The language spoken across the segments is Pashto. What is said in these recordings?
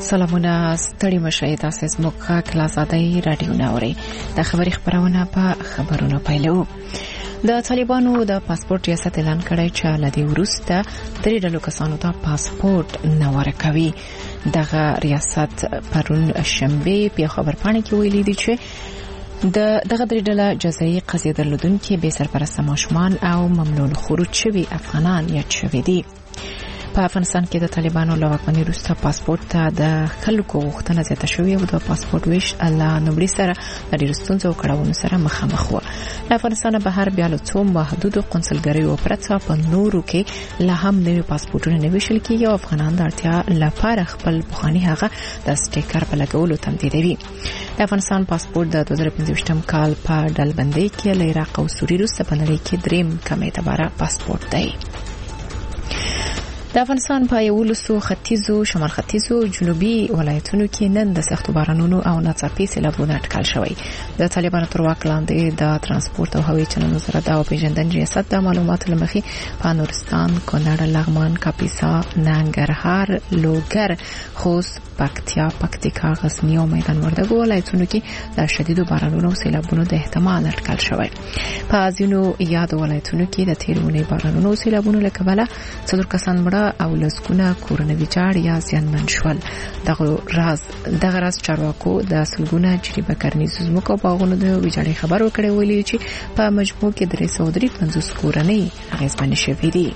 سلامونه ستړي مشئ تاسو زموږ کلاسادای رادیو ناوري د خبري خبرونه په خبرونو پیلو. د طالبانو د پاسپورت ریاست اعلان کړی چې لدی ورسته درې ډلو کسانو ته پاسپورت نه ورکوي. دغه ریاست پرون شنبه په خبرپاڼه کې ویلي دی چې دغه درې ډله جزایي قضیه درلودونکي به سرپرست ماشومان او ممنوع خروج شوي افغانان یا شوي دي. په افغانستان کې د طالبانو له واکمنۍ وروسته پاسپورت ته د خلکو غوښتنه زیاته شوې او د پاسپورت ویش له نومړي سره د ډېرو ستونزو او کړاوونو سره مخامخ وو. له افغانستانه بهر بیا له څو محدودو قونسلګریو پرته په نورو کې لا هم نوي پاسپورتونه نه ویشل کېږي او افغانان د اړتیا لپاره خپل پخواني هغه د سټیکر په لګولو تمدیدوي. د افغانستان پاسپورت د 2015 کال په ډلبندۍ کې له عراق او سوریې وروسته په نړۍ کې دریم کم اعتباره پاسپورت دی. د افغانستان په یولسو ختیځو شمال ختیځو جنوبي ولایتونو کې نن د سختو بارانونو او ناڅاپي سیلابونو اټکل شوی. د طالبانو تر واک لاندې د ترانسپورت او هوایي چلند وزارت او پیژندنې ریاست د معلوماتو لمخې په نورستان، کونړ، لغمان، کاپیسا، ننګرهار، لوګر، خوست، پکتیا، پکتیکا، غزنی او میدان وردګو ولایتونو کې د شدیدو بارانونو او سیلابونو د احتمال اټکل شوی. په ځینو یاد ولایتونو کې د تیرونې بارانونو او سیلابونو له کبله څلور کسان مړه او لسګونه کورونه ویجاړ یا زیانمن شول. دغه راز چارواکو د سلګونه جریبه کرنیز زمکو باغونو د ویجاړۍ خبر ورکړی ویلي چې په مجموع کې 353 کورنۍ اغیزمن شوې دي.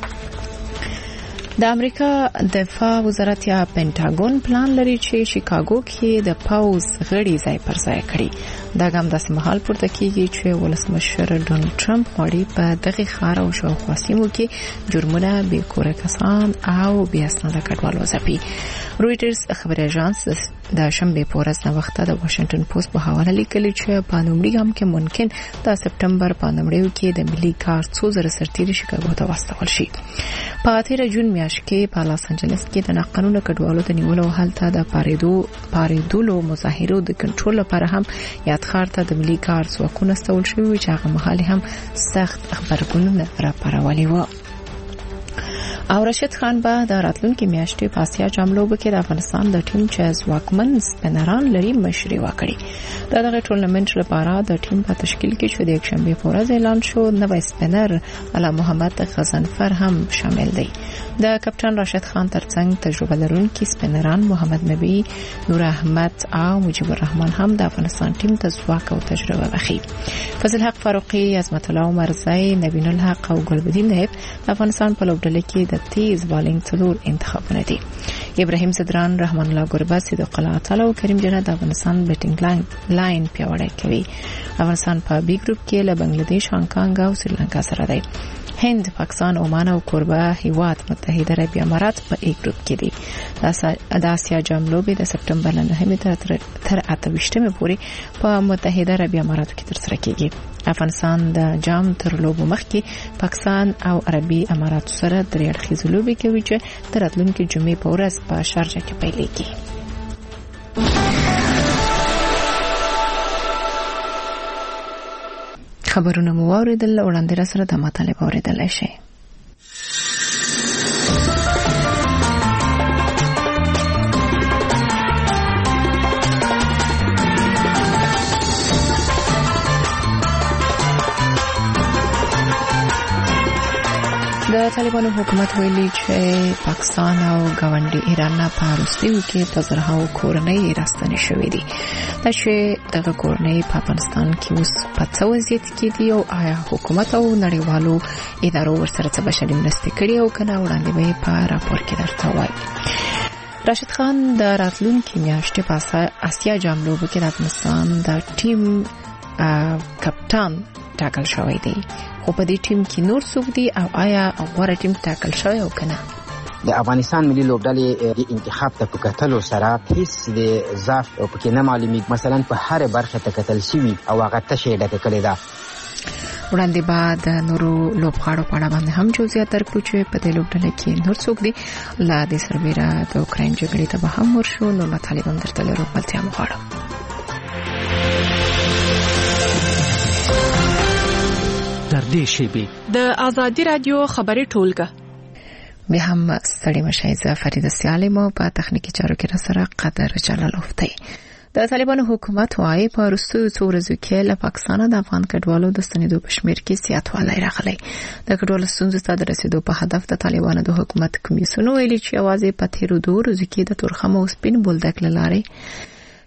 د امریکا دفاع وزارت یا پینټاګون پلان لري چې شیکاګو کې د پاوز غړي ځای پر ځای کړي. دا ګام داسې مهال پورته کیږي چې ولسمشر ډونالد ټرمپ غواړي په دغه ښار او شاوخوا سیمو کې جرمونه بې کوره کسان او بې اسناده کډوال وځپي. رویټرز خبري اژانس د شنبه په ورځ نو وخت د واشنگټن پوسټ په حواله لیکلي چې په لومړي ګام کې ممکن د سپټمبر په لومړیو کې د ملي کار څو زره سرتیري شیکاګو ته واستول شي. په 13 جون میاشت کې په لاس انجلس کې د ناقانونه کډوالو د نیولو حالت د پاریدولو مظاهرو د کنټرول لپاره هم یادخار ته د ملي کار ځواکونه استول شوی چې هغه مهال هم سخت خبرګونونه راپارولي و. او رشید خان به د راتلونکي میاشتې په آسیا جام لوبه کې د افغانستان د ټیم چې ځواکمن سپینران لري مشري وکړي. دغه ټورنمنت لپاره د ټیم په تشکیل کې شو د یک شنبه په ورځ اعلان شو نوې سپینر علی محمد غزنفر هم شامل دی. د کپټان راشد خان ترڅنګ تجربه لرونکي سپینران محمد نبی، نور احمد او مجيب الرحمن هم د افغانستان ټیم ته ځواک او تجربه بخي. فضل حق فاروقي، عظمت الله عمرزی، نبیل الحق او ګلبدین نایب د افغانستان په لوبډله کې د تیز بالینګ څلور انتخابونه دي. ابراهیم صدران، رحمان الله ګربت، صدیق الله تعالی او کریم جنت د افغانستان بیټینګ لاین پیاوړی کوي. افغانستان په بی ګروپ کې له بنگلاديش، هانګ او سریلانکا سره دی. هند، پاکستان، عمان او کوربه هیواد متحده عربی امارات په ای ګروپ کې دي. د آسیا جام لوبې د سپټمبر 9 تر 28 پورې په متحده عربی اماراتو کې ترسره کیږي. افغانستان د جام تر لوبو مخکې پاکستان او عربي اماراتو سره درې اړخیزه لوبې کوي چې تر راتلونکي جمعې په ورځ په شارجه کې پیلېږي. خبرونه مو واوریدل، وړاندې را سره د مطالب اوریدل شي. د طالبانو حکومت ویلي چې پاکستان او ګاونډي ایران په روسیو کې په زرهاو کورنۍ راستنې شوې دي. دا چې دغه کورنۍ په افغانستان کې اوس په څه وضعیت کې دي او آیا حکومت او نړیوالو ادارو ورسره څه بشري مرستې کړې او کنه وړاندې به په راپور کې درته وایي. راشد خان د راتلونکي میاشتې په آسیا جام لوبه کې د افغانستان د ټیم کپټان ټاکل شوی دی. خو په دې ټیم کې نور څوک دي او آیا غوړه ټیم ټاکل شوی او کنه؟ د افغانستان ملي لوبډلې د انتخاب ته کتلو سره هیڅ د ضعف او پکې نه معلومیږي. مثلا په هر برخه ته کتل شوی او هغه تشه ډکه کړې ده. وړاندې بعد نورو لوبغاړو په اړه باندې هم جزئیات درکړو چې په دې لوبډله کې نور څوک دي. لا د سربېره د اوکراین جګړې ته به هم ورشو. نو مطالب هم درته لرو، بلتیا مو غواړم. در دې شیبې د ازادي رادیو خبري ټولګه به هم ستړي مشای ز فرید سیالمو په تخنیکی چارو کې سره قدر جلالوفتی. د طالبانو حکومت وايي په وروستیو څو ورځو کې له پاکستان د افغان کډوالو د ستنېدو په شمېر کې زیاتوالی راغلی. د کډوالو ستونزو ته د رسیدو په هدف د طالبانو د حکومت کمیسیون ویلي چې یوازې په تیرو 2 ورځو کې د تورخم او سپین بولدک له لارې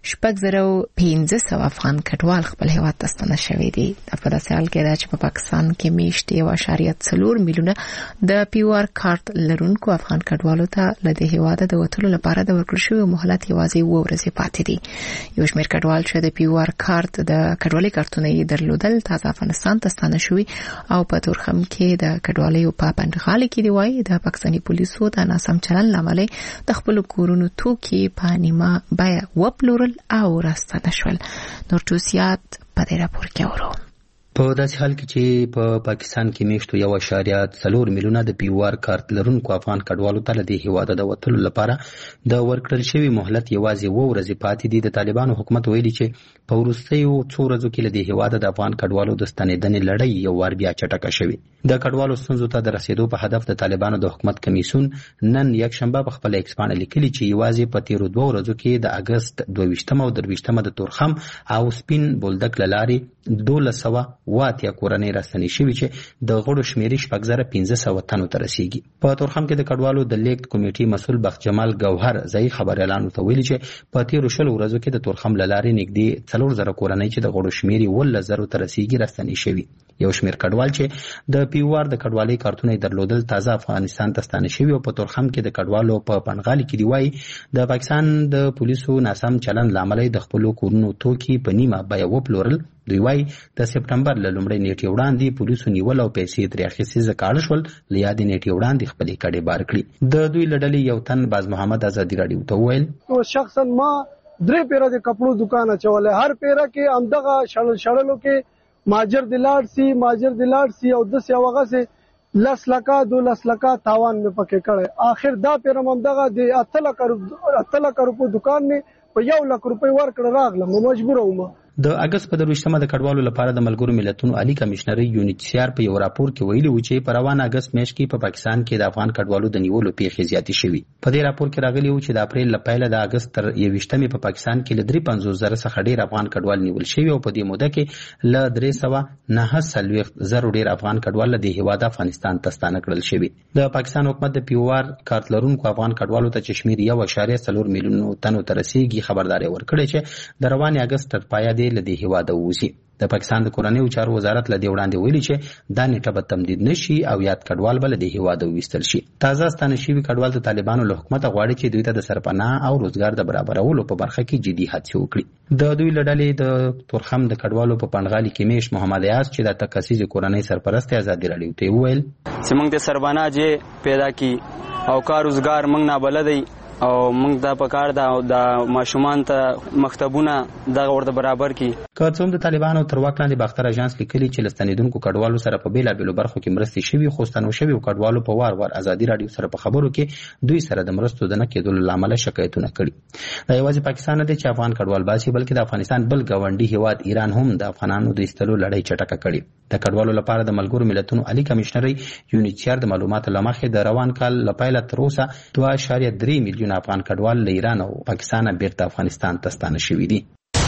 1500 افغان کډوال خپل هیواد ته ستنه شوي دي. په داسې حال کې ده چې په پاکستان کې میاشتې 1.4 میلیونه د پیوار کارت لرونکو افغان کډوالو ته له دې هیواده د وټولو لپاره د ورکړل شوی مهلت یوازې 2 ورځې پاتې دي. یو شمېر کډوال چې د پیوار کارت د کډوالۍ کارتونه یې درلودل تازه افغانستان ته ستنه شوي او په تورخم کې د کډوالۍ په پندغالي کې دی وایي د پاکستاني پولیسو د ناسم چلن لامل د خپل کورونو توکي په نیمه بیه وپلورل او راستنه شول. نور توصیات په دې راپور کې اورو. په داسې حال کې چې په پاکستان کې میاشتو 1.4 میلیونه د پیوار کارت لرونکو افغان کډوالو ته د هیواده د وټولو لپاره د ورکړل شوی مهلت یوازې 2 ورځې پاتې دي. د طالبانو حکومت ویلي چې په وروستیو 2 ورځو کې د هیواده د افغان کډوالو د ستنېدنې لړۍ یو وار بیا چټکه شوې. د کډوالو ستونزو ته د رسیدو په هدف د طالبانو د حکومت کمیسیون نن یک شنبه په خپل ایکس باندې لیکلي چې یوازې په تیرو 2 ورځو کې د اگست 22 او 23 د تورخم او سپین بولدک لارې 1200 کورنۍ راستنې شوې چې د غړو شمیرې 1500 تنو ته رسیږي. په تورخم کې د کډوالو د لیکت کمیټې مسؤل بخت جمال گوهر ځای خبريالانو ته ویلي چې په تیرو 20 ورځو کې د تورخم لارې نږدې 4000 کورنۍ چې د غړو شمیرې 11000 ته رسیږي راستنې شوې. یو شمیر کډوال چې د پیوار د کډوالۍ کارتونه درلودل تازه افغانستان ته ستانه شوی او په تورخم کې د کډوالو په پنغالي کې دی وایي د پاکستان د پولیسو ناسم چلن لامل د خپل کورونو توکي په نیمه بیه وپلورل. دوی وایي د سپټمبر له لومړۍ نیټې وړاندې پولیسو نیول او پیسې ترې اخیستې ځکه شول له یادې نیټې وړاندې خپلې کډې بار کړي. د دوی له ډلې یو تن باز محمد ازادي راډیو ته وویل شخصا ما 3 پیره د کپړو دکان اچولې هر پیره کې همدغه شړلو کې ماجر دلار سی او د سیاوغه سي 10 لکه 12 لکه تاوان مې پکې کړي. اخر دا پیره همدغه د 8 لک روپو دکان مې په 1 لک روپۍ ورکړ راغلم مجبور وم. د اگست په 22 د کډوالو لپاره د ملګرو ملتونو عالی کمشنري یونیسیار په یو راپور کې ویلي و چې په روان اگست میاشت کې په پاکستان کې د افغان کډوالو د نیولو پیښې زیاتې شوې. په دې راپور کې راغلی و چې د اپریل له پیله د اگست تر 21 په پاکستان کې له 350,000 څخه ډیر افغان کډوال نیول شوي او په دې موده کې له 309,000 ډیر افغان کډوال د هیواد افغانستان ته ستانه کړل شوي. د پاکستان حکومت د پیوار کارت لرونکو افغان کډوالو ته چې شمیر 1.4 میلیون تنو ته رسیږي خبرداري ورکړې چې د روان اگست تر پایه د هیواده ووسی. د پاکستان د کورنیو چارو وزارت له دې وړاندې ویلي چې دا نیټه به تمدید نشي او یاد کډوال بل د هیواده وستل شي. تازه ستانه شوي کډوال د طالبانو له حکومت غواړي چې دوی ته د سرپناه او روزګار د برابرولو په برخه کې جدي هڅې وکړي. د دوی له ډلې د تورخم د کډوالو په پنغالي کې میش محمد ایاز چې د تکاسیز کورنۍ سرپرست ازادي راډیو ته وویل چې موږ د سرپناه چې پیدا کی او کار روزګار موږ نه بلدی او موږ د پکار د ماشومان ته مکتبونه د ورته برابر کی. کارڅوم د طالبانو تر واک لاندې باختر اژانس لیکلي چې لستنیدونکو کډوالو سره په بیلابېلو برخو کې مرستې شوي خو ستنو شوي کډوالو په وار ازادي راډیو سره په خبرو کې دوی سره د مرستو د نه کېدلو لامل شکایتونه کړي. دا یوازې پاکستان نه دی چې افغان کډوال باسي بلکې د افغانستان بل ګاونډي هیواد ایران هم د افغانانو د ایستلو لړۍ چټکه کړي. د کډوالو لپاره د ملګرو ملتونو عالی کمشنري یونیسیار د معلوماتو لمخې د روان کال لپاره تر اوسه 2.3 میلیون افغان کډوال له ایران او پاکستان بیرته افغانستان ته ستانه شوي دي.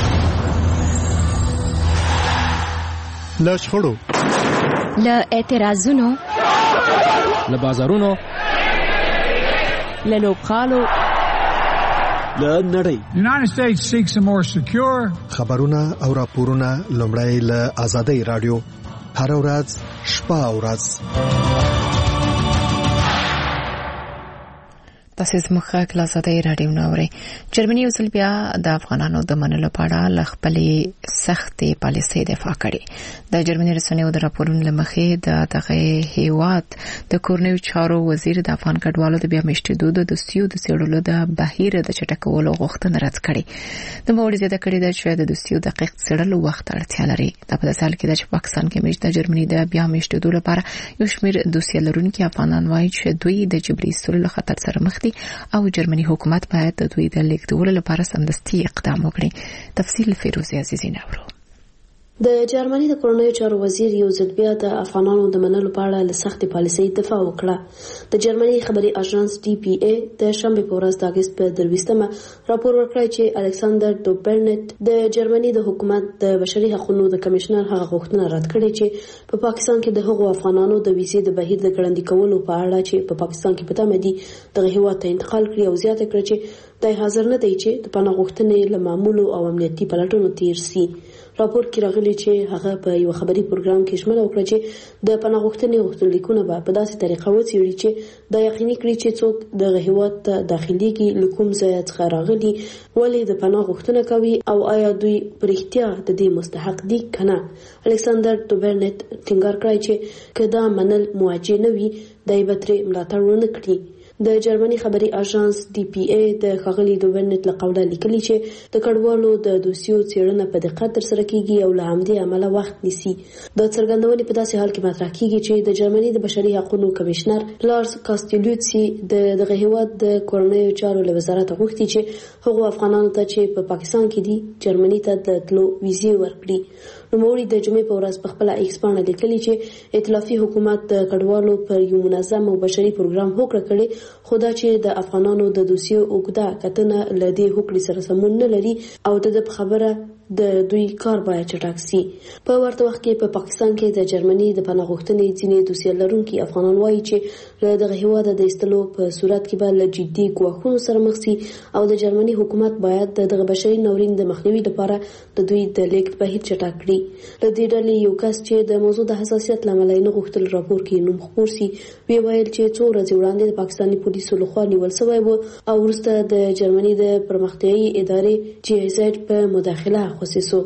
له شخړو له اعتراضونو له بازارونو له لوبغالو له نړۍ United States seeks a more secure خبرونه او راپورونه لومړی له آزادۍ رادیو هر ورځ شپه او ورځ تاسو زموږ کله آزادۍ رادیو نوري. جرمني وسل بیا د افغانانو د منلو په اړه ل خپلې سختې پالیسۍ دفاع کړې. د جرمني رسنیو د راپورونو لمخې د دغه هیواد د کورنیو چارو وزیر د افغان کډوالو د بیا مشتدو د دوستیو د سیړلو د بهیر د چټکولو غوښتنه رد کړې. د موړ زیاته کړې ده چې د دوستیو دقیق سیړلو وخت اړتیا لري. د په داسې حال کې چې پاکستان کې مشت د جرمني د بیا مشتدو لپاره یو شمېر دوسیه لرونکي افغانان وایي چې دوی د جبري سیړلو خطر سره مخ او جرمني حکومت باید د دوی د لیکدولو لپاره سمدستي اقدام وکړي. تفصیل فیروزی عزیزی نورو. د جرمني د کورنیو چارو وزیر یو ځل بیا د افغانانو د منلو په اړه له سختې پالیسۍ دفاع وکړه. د جرمني خبري اژانس DPA د شنبه په ورځ د اگست په 23مه راپور ورکړی چې الکساندر دوبرنټ د جرمني د حکومت د بشري حقوقو د کمشنر هغه غوښتنه رد کړې چې په پاکستان کې د هغو افغانانو د ویزې د بهیر د ګړندي کولو په اړه چې په پاکستان کې په تمه دي دغه هیواد ته انتقال کړي او زیاته کړه چې د حاضر نه دی چې د پناه غوښتنې له معمولو او امنیتي پلټونو تیر سي. راپور کې راغلي چې هغه په یو خبري پروګرام کې ژمنه وکړه چې د پناه غوښتنې غوښتنلیکونه به په داسې طریقه وڅېړي چې دا یقیني کړي چې څوک د هیواد ته داخليږي له کوم ځای څخه راغلي، ولې د پناه غوښتنه کوي او آیا دوی په رښتیا د دې مستحق دي کنه. الکساندر دوبرنټ ټینګار کړی چې کدا منل موجه نه وي دای به ترې ملاتړ ونه کړي. د جرمني خبري اژانس DPA د ښاغلي دوبرنټ له قوله لیکلي چې د کډوالو د دوسیو څېړنه په دقت ترسره کیږي او له همدې امله وخت نیسي. د څرګندونې په داسې حال کې مطرح کیږي چې د جرمني د بشري حقوقو کمشنر لارس کاستیلیوتسي دغه هیواد د کورنیو چارو له وزارت غوښتي چې هغو افغانانو ته چې په پاکستان کې دي جرمني ته د تلو ویزې ورکړي. نوموړي د جمعې په ورځ په خپل ایکس باندې لیکلي چې ائتلافي حکومت د کډوالو پر یو منظم او بشري پروګرام هوکړه کړې، خو دا چې د افغانانو د دوسیو اوږده کتنه له دې هوکړې سره سمون نه لري او د خبره د دوی کار باید چټک سي. په ورته وخت کې په پاکستان کې د جرمني د پناه غوښتنې ځینې دوسیه لرونکي افغانان وایي چې له دغه هیواده د ایستلو په صورت کې به له جدي ګواښونو سره مخ سي او د جرمني حکومت باید دغه بشري ناورین د مخنیوي لپاره د دوی د لیږد بهیر چټک کړي. له دې ډلې یو کس چې د موضوع د حساسیت له امله نه غوښتل راپور کې نوم خپور سي وی ویل چې څو ورځې وړاندې د پاکستاني پولیسو لخوا نیول شوی و او وروسته د جرمني د پرمختیایي ادارې GIZ په مداخله خصوصو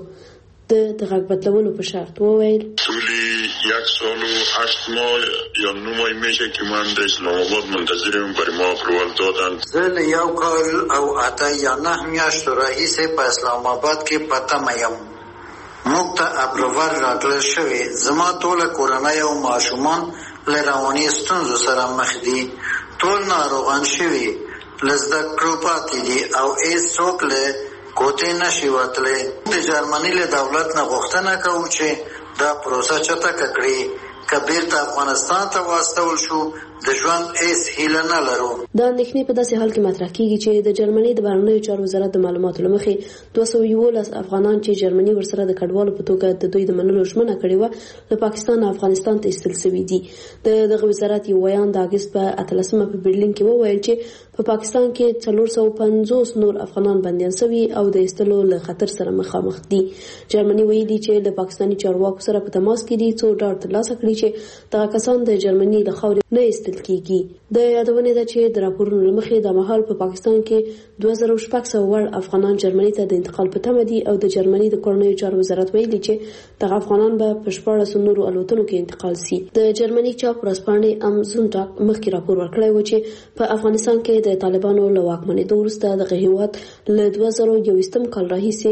د غږ بدلولو په شرط وویل طولی 1 سال و 8 ماه یا 9 ماه میشه که من در اسلام آباد منتظرم برای ما اپروال دادن. زه یو کال او 8 یا 9 میاشتو راهیسې په اسلام آباد کې پته میم موږ ته اپروال راکړل شوی. زما ټوله کورنۍ او ماشومان له رواني ستونزو سره مخ دي، ټول ناروغان شوي، له زده کړو پاتې دي او هېڅوک له کوټې نشي وتلی. د جرمني له دولت نه غوښتنه کوو چې دا پروسه چټکه کړي، که بیرته افغانستان ته واستول شو د ژوند هیڅ هیله نه لرو. دا اندېښنې په داسې حال کې مطرح کیږي چې د جرمني د بهرنیو چارو وزارت د معلوماتو له مخې 211 افغانان چې جرمني ورسره د کډوالو په توګه د دوی د منلو ژمنه کړې وه له پاکستان او افغانستان ته ایستل شوي دي. دغه وزارت یو بیان د اګست په 18مه په برلین کې وویل چې په پاکستان کې 450 نور افغانان بندیان شوي او د ایستلو له خطر سره مخامخ دي. جرمني ویلي چې د پاکستاني چارواکو سره په تماس کې دي څو ډاډ ترلاسه کړي چې دغه کسان د جرمني له خاورې نه ایستل کیږي. د یادونې ده چې د راپورونو له مخې د مهال په پاکستان کې 2600 وړ افغانان جرمني ته د انتقال په تمه دي او د جرمني د کورنیو چارو وزارت ویلي چې دغه افغانان به په 14 نورو الوتنو کې انتقال سي. د جرمني چاپ ورځپاڼې ام زونټاګ مخکې راپور ورکړی و چې په افغانستان کې د طالبانو له واکمنېدو وروسته دغه هیواد له 2021 کال راهیسې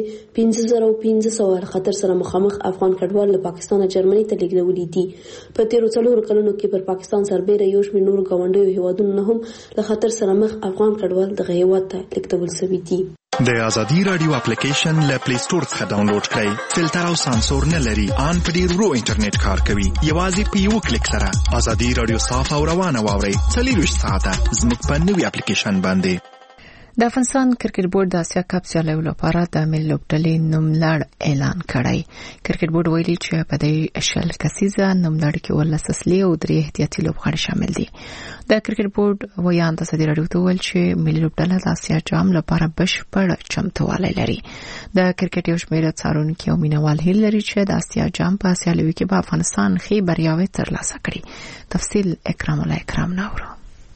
5500 خطر سره مخامخ افغان کډوال له پاکستان جرمني ته لیږدولي دي. په تیرو 4 کلونو کې پر پاکستان سربېره یو شمېر نورو ګاونډیو هیوادونو نه هم له خطر سره مخ افغان کډوال دغه هیواد ته لیږدول شوي دي. د ازادي رادیو اپلیکیشن له پلی سٹور څخه ډاونلوډ کړئ. فلټر او سانسور نه لري، ان په ډیر ورو انټرنیټ کار کوي. یوازې په یو کلیک سره ازادي رادیو صاف او روانه واورئ. 24 ساعته زموږ په نوې اپلیکیشن باندې. د افغانستان کرکټ بورډ د اسیا کپ سیالیو لپاره د ملي لوبډلې نوملړ اعلان کړی. کرکټ بورډ ویلي چې په دې 10 کسیزه نوملړ کې 18 اصلي او 3 احتیاطي لوبغاړي شامل دي. د کرکټ بورډ ویان د ازادي رادیو ته ویل چې ملي لوبډله د اسیا جام لپاره بشپړ چمتووالی لري. د کرکټ یو شمېر څارونکي او مینوال هیله لري چې د اسیا جام په سیالیو کې به افغانستان ښې بریاوې ترلاسه کړي. تفصیل اکرام الله اکرام ناورو.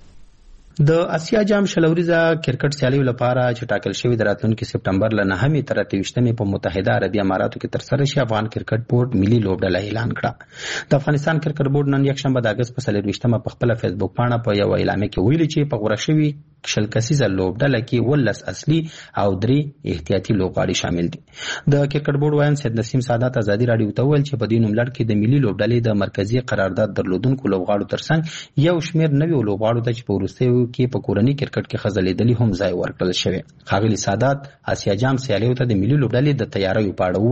د اسیا جام شلوریزه کرکټ سیالیو لپاره چې ټاکل شوی د راتلونکي سپټمبر له 9 تر 23 په متحده عربی اماراتو کې ترسره شي افغان کرکټ بورډ ملي لوبډله اعلان کړه. د افغانستان کرکټ بورډ نن یکشنبه د اگست په 23 په خپل فیسبوک باندې په یو اعلامیه کې ویلي چې په غوړه شوی 10 کسیزه لوبډله کې 18 اصلي او 3 احتیاطي لوبغاړي شامل دي. د کرکټ بورډ وایي سید نسیم سادات ازادي رادیو ته ویل چې په دې نوملړ کې د ملي لوبډلې د مرکزی قرارداد درلودونکو لوبغاړو ترڅنګ یو شمېر نوي لوبغاړو ته چې په وروستیو کې په کورنۍ کرکټ کې خزلیدلي هم ځای ورکړل شوی. ښاغلي سادات اسیا جام سیالیو ته د ملي لوبډلې د تیاریو په اړه وویل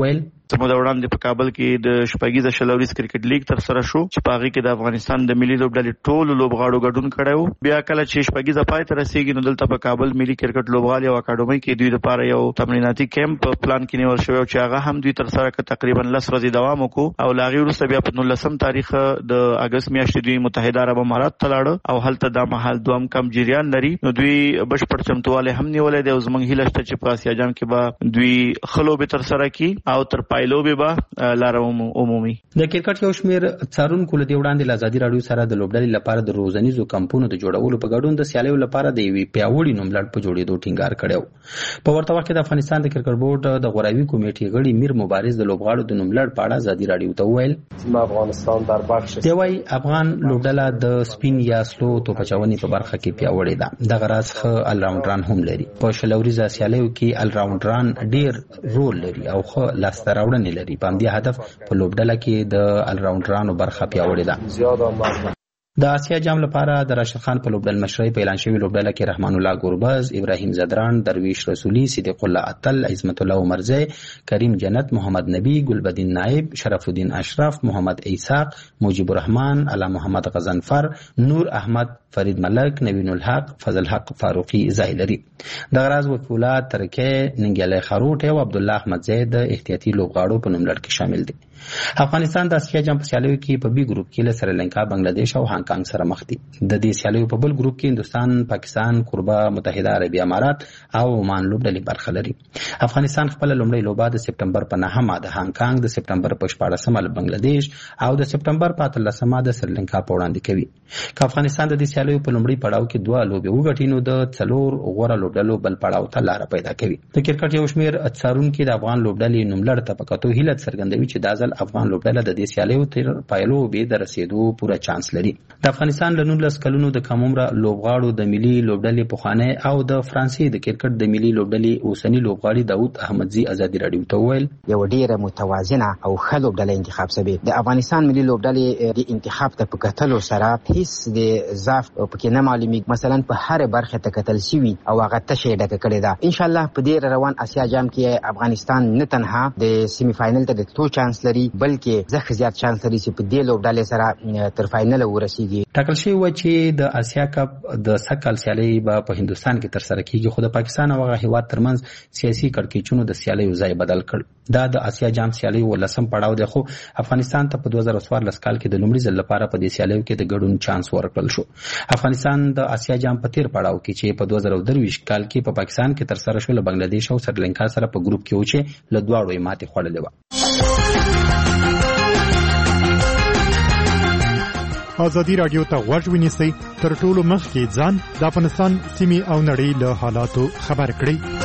سمو د وړاندې په کابل کې د شپږیزه شلوریز کرکټ لیګ تر سره شو چې په هغه کې د افغانستان د ملي لوبډلې ټول لوبغاړو ګډون کړی. بیا کله چې شپږیزه پای ته رسیدي نو دلته په کابل ملي کرکټ لوبغالي او اکاډمي کې دوی لپاره یو تمریناتي کیمپ په پلان کې نیول شوی چې هغه هم دوی تر سره تقریبا 10 ورځې دوام وکړو او لاغي وروسته بیا په 19 تاریخ د اگست میاشتې دوی متحده عرب امارات ته لاړ او هلته د محل دوام کم جریان لري. نو دوی بشپړ چمتواله هم نیولې دی او زمونږ هیله شته چې په آسیا جام کې به دوی خلو به تر سره کی او تر پایلو به لار عمومي. د کرکټ یو شمیر څارونکو له وړاندې آزادي رادیو سره د لوبډلې لپاره د روزنیزو کمپونو د جوړولو په ګډون د سیالیو لپاره د یوې پیاوړي نوملړ په جوړېدو ټینګار کړو. په ورته وخت کې د افغانستان د کرکټ بورډ د غوراوي کمیټې غړي میر مبارز د لوبغاړو د نوملړ په اړه آزادي رادیو ته وویل افغانستان در بخش دی وای افغان لوبډله د سپین یا سلو توپچونې په برخه کې پیاوړې ده. دغه راز ښه الراونډران هم لري. په شلوریزه سیالیو کې الراونډران ډیر رول لري او ښه لاسته راوړنې لري. په همدې هدف په لوبډله کې د الراونډرانو برخه پیاوړې ده. د آسیا جام لپاره د راشد خان په لوبډل مشرۍ په اعلان شوی لوبډله کې رحمان الله ګوربز، ابراهیم زدران، درویش رسولی، صدیق الله اتل، عظمت الله عمرزی، کریم جنت، محمد نبی، ګلبدین نائب، شرف الدین اشرف، محمد ایساق، موجب الرحمن، علا محمد غزنفر، نور احمد، فرید ملک، نوین الحق، فضل حق فاروقی ځای لري. دغه راز وکیلات ترکیه ننګیالی خروټ او عبدالله احمد زید د احتیاطي لوبغاړو په نوملړ کې شامل دي. افغانستان د آسیا جام په سیالیو کې په بي ګروپ کې له سریلانکا، بنگلاديش او هانګ کانګ سره مخ دي. د دې سیالیو په بل ګروپ کې هندستان، پاکستان، کوربه متحده عربي امارات او عمان لوبډلې برخه لري. افغانستان خپل لومړی لوبه د سپټمبر په 9 د هانګ کانګ، د سپټمبر په 14 د بنگلاديش او د سپټمبر په 13 د سریلانکا په وړاندې کوي. که افغانستان د دې سیالیو په لومړی پړاو کې 2 لوبې وګټي نو د 4 غوړه لوبډلو بل پړاو ته لار پیدا کوي. د کرکټ یو شمیر څارونکو د افغان لوبډلې نوملړ ته په کتو هیله څرګندوي چې د ځل افغان لوبډله د دې سیالیو تر پایلو به د رسیدو پوره چانس لري. د افغانستان له 19 کلونو د کم عمره لوبغاړو د ملي لوبډلې پخوانی او د فرانسې د کرکټ د ملي لوبډلې اوسنی لوبغاړي داود احمدزي آزادي رادیو ته وویل یو ډیره متوازنه او ښه لوبډله انتخاب شوی. د افغانستان ملي لوبډلې د انتخاب ته په کتلو سره هیڅ د ضعف پکې نه معلومیږي. مثلا په هر برخه ته کتل شوی او هغه تشه ډکه کړې ده. ان شاء الله په دې روان آسیا جام کې افغانستان نه تنها د سیمی فائنل ته د تلو چانس لري بلکې ځکه زیات چانس لري چې په دې لوبډلې سره تر فائنل ورسیږي. ټاکل شوی و چې د آسیا کپ د سکل سیالي به په هندستان کې تر سره کیږي، خو د پاکستان او هغه هیواد ترمنځ سیاسي کړکېچونو د سیالیو ځای بدل کړ. دا د آسیا جام سیالي ولسم پړاو دی، خو افغانستان ته په 2014 کال کې د لومړي ځل لپاره په دې سیالیو کې د ګډون چانس ورکړل شو. افغانستان د آسیا جام په تیر پړاو کې چې په 2023 کال کې په پاکستان کې تر سره شو له بنگلاديش او سریلانکا سره په ګروپ کې و چې له دواړو یې ماتې خوړلې وه. آزادي رادیو ته غوږ ونیسئ، تر ټولو مخکې ځان د افغانستان سیمې او نړۍ له حالاتو خبر کړئ.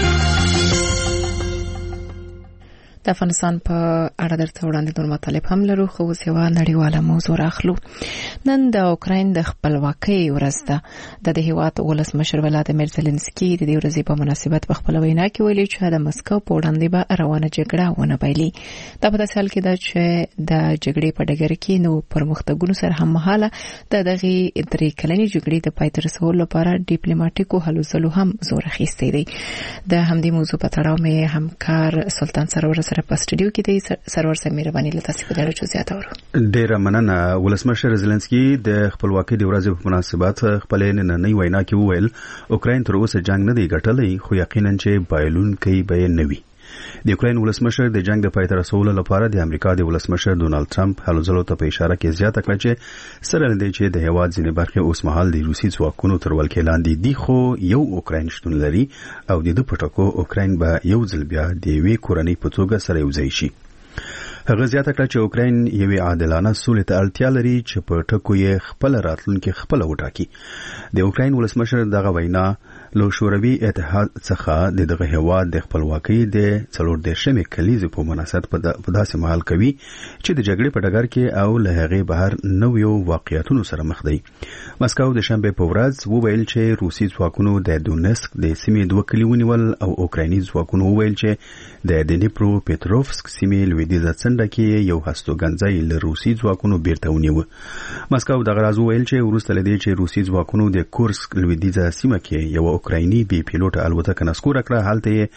د افغانستان په اړه درته وړاندې نور مطالب هم لرو، خو اوس یوه نړیواله موضوع راخلو. نن د اوکراین د خپلواکۍ ورځ ده. د هیواد ولسمشر ولادیمیر زلنسکي د دې ورځې په مناسبت په خپله وینا کې ویلي چې د مسکو په وړاندې به روانه جګړه ونه بایلي. دا په داسې حال کې ده چې د جګړې په ډګر کې نو پرمختګونو سره هم مهاله د دغې 3 کلنې جګړې د پای ته رسولو لپاره ډیپلوماټیکو هلو ځلو هم زور اخیستی دی. د همدې موضوع په تړاو مې همکار سلطان سرور سره په سټډیو کې دی. سرور صاحب مهرباني له تاسو په اړه جزئیات اورو. ډیره مننه. ولسمشر زلنسکي د خپلواکۍ د ورځې په مناسبت خپل نننۍ وینا کې وویل اوکراین تر اوسه جنگ نه دی ګټلی، خو یقینا چې بایلونکی به نه وي. د اوکراین ولسمشر د جنگ د پای ته رسولو لپاره د امریکا د ولسمشر ډونالد ټرمپ هلو ځلو ته په اشاره کې زیاته کړه چې سره لدی چې د هیواد ځینې برخې اوس مهال د روسي ځواکونو تر ولکې لاندې دي، خو یو اوکراین شتون لري او د دې پټکو اوکراین به یو ځل بیا د یوې کورنۍ په توګه سره یوځای شي. هغه زیاته کړه چې اوکراین یوې عادلانه سولې ته اړتیا لري چې په ټکو یې خپل راتلونکي خپل وټاکي. د اوکراین ولسمشر دغه وینا له شوروي اتحاد څخه دغه هیواد د خپلواکۍ د 14 کلیزې په مناسبت په داسې مهال کوي چې د جګړې په ډګر کې او له هغې بهر نویو واقعیتونو سره مخ دی. مسکو د شنبه په ورځ وویل چې روسي ځواکونو د دونسک د سیمې 2 کلی ونیول او اوکرایني ځواکونو وویل چې د دنیپرو پټروفسک سیمې لویدیځه څنډه کې یو هستوګنځای له روسي ځواکونو بیرته ونیو. مسکو دغه راز وویل چې وروسته له دې چې روسي ځواکونو د کورسک لویدیځه سیمه کې یو اوکرایني بي پیلوټ الوتکه نسکور کړه، هلته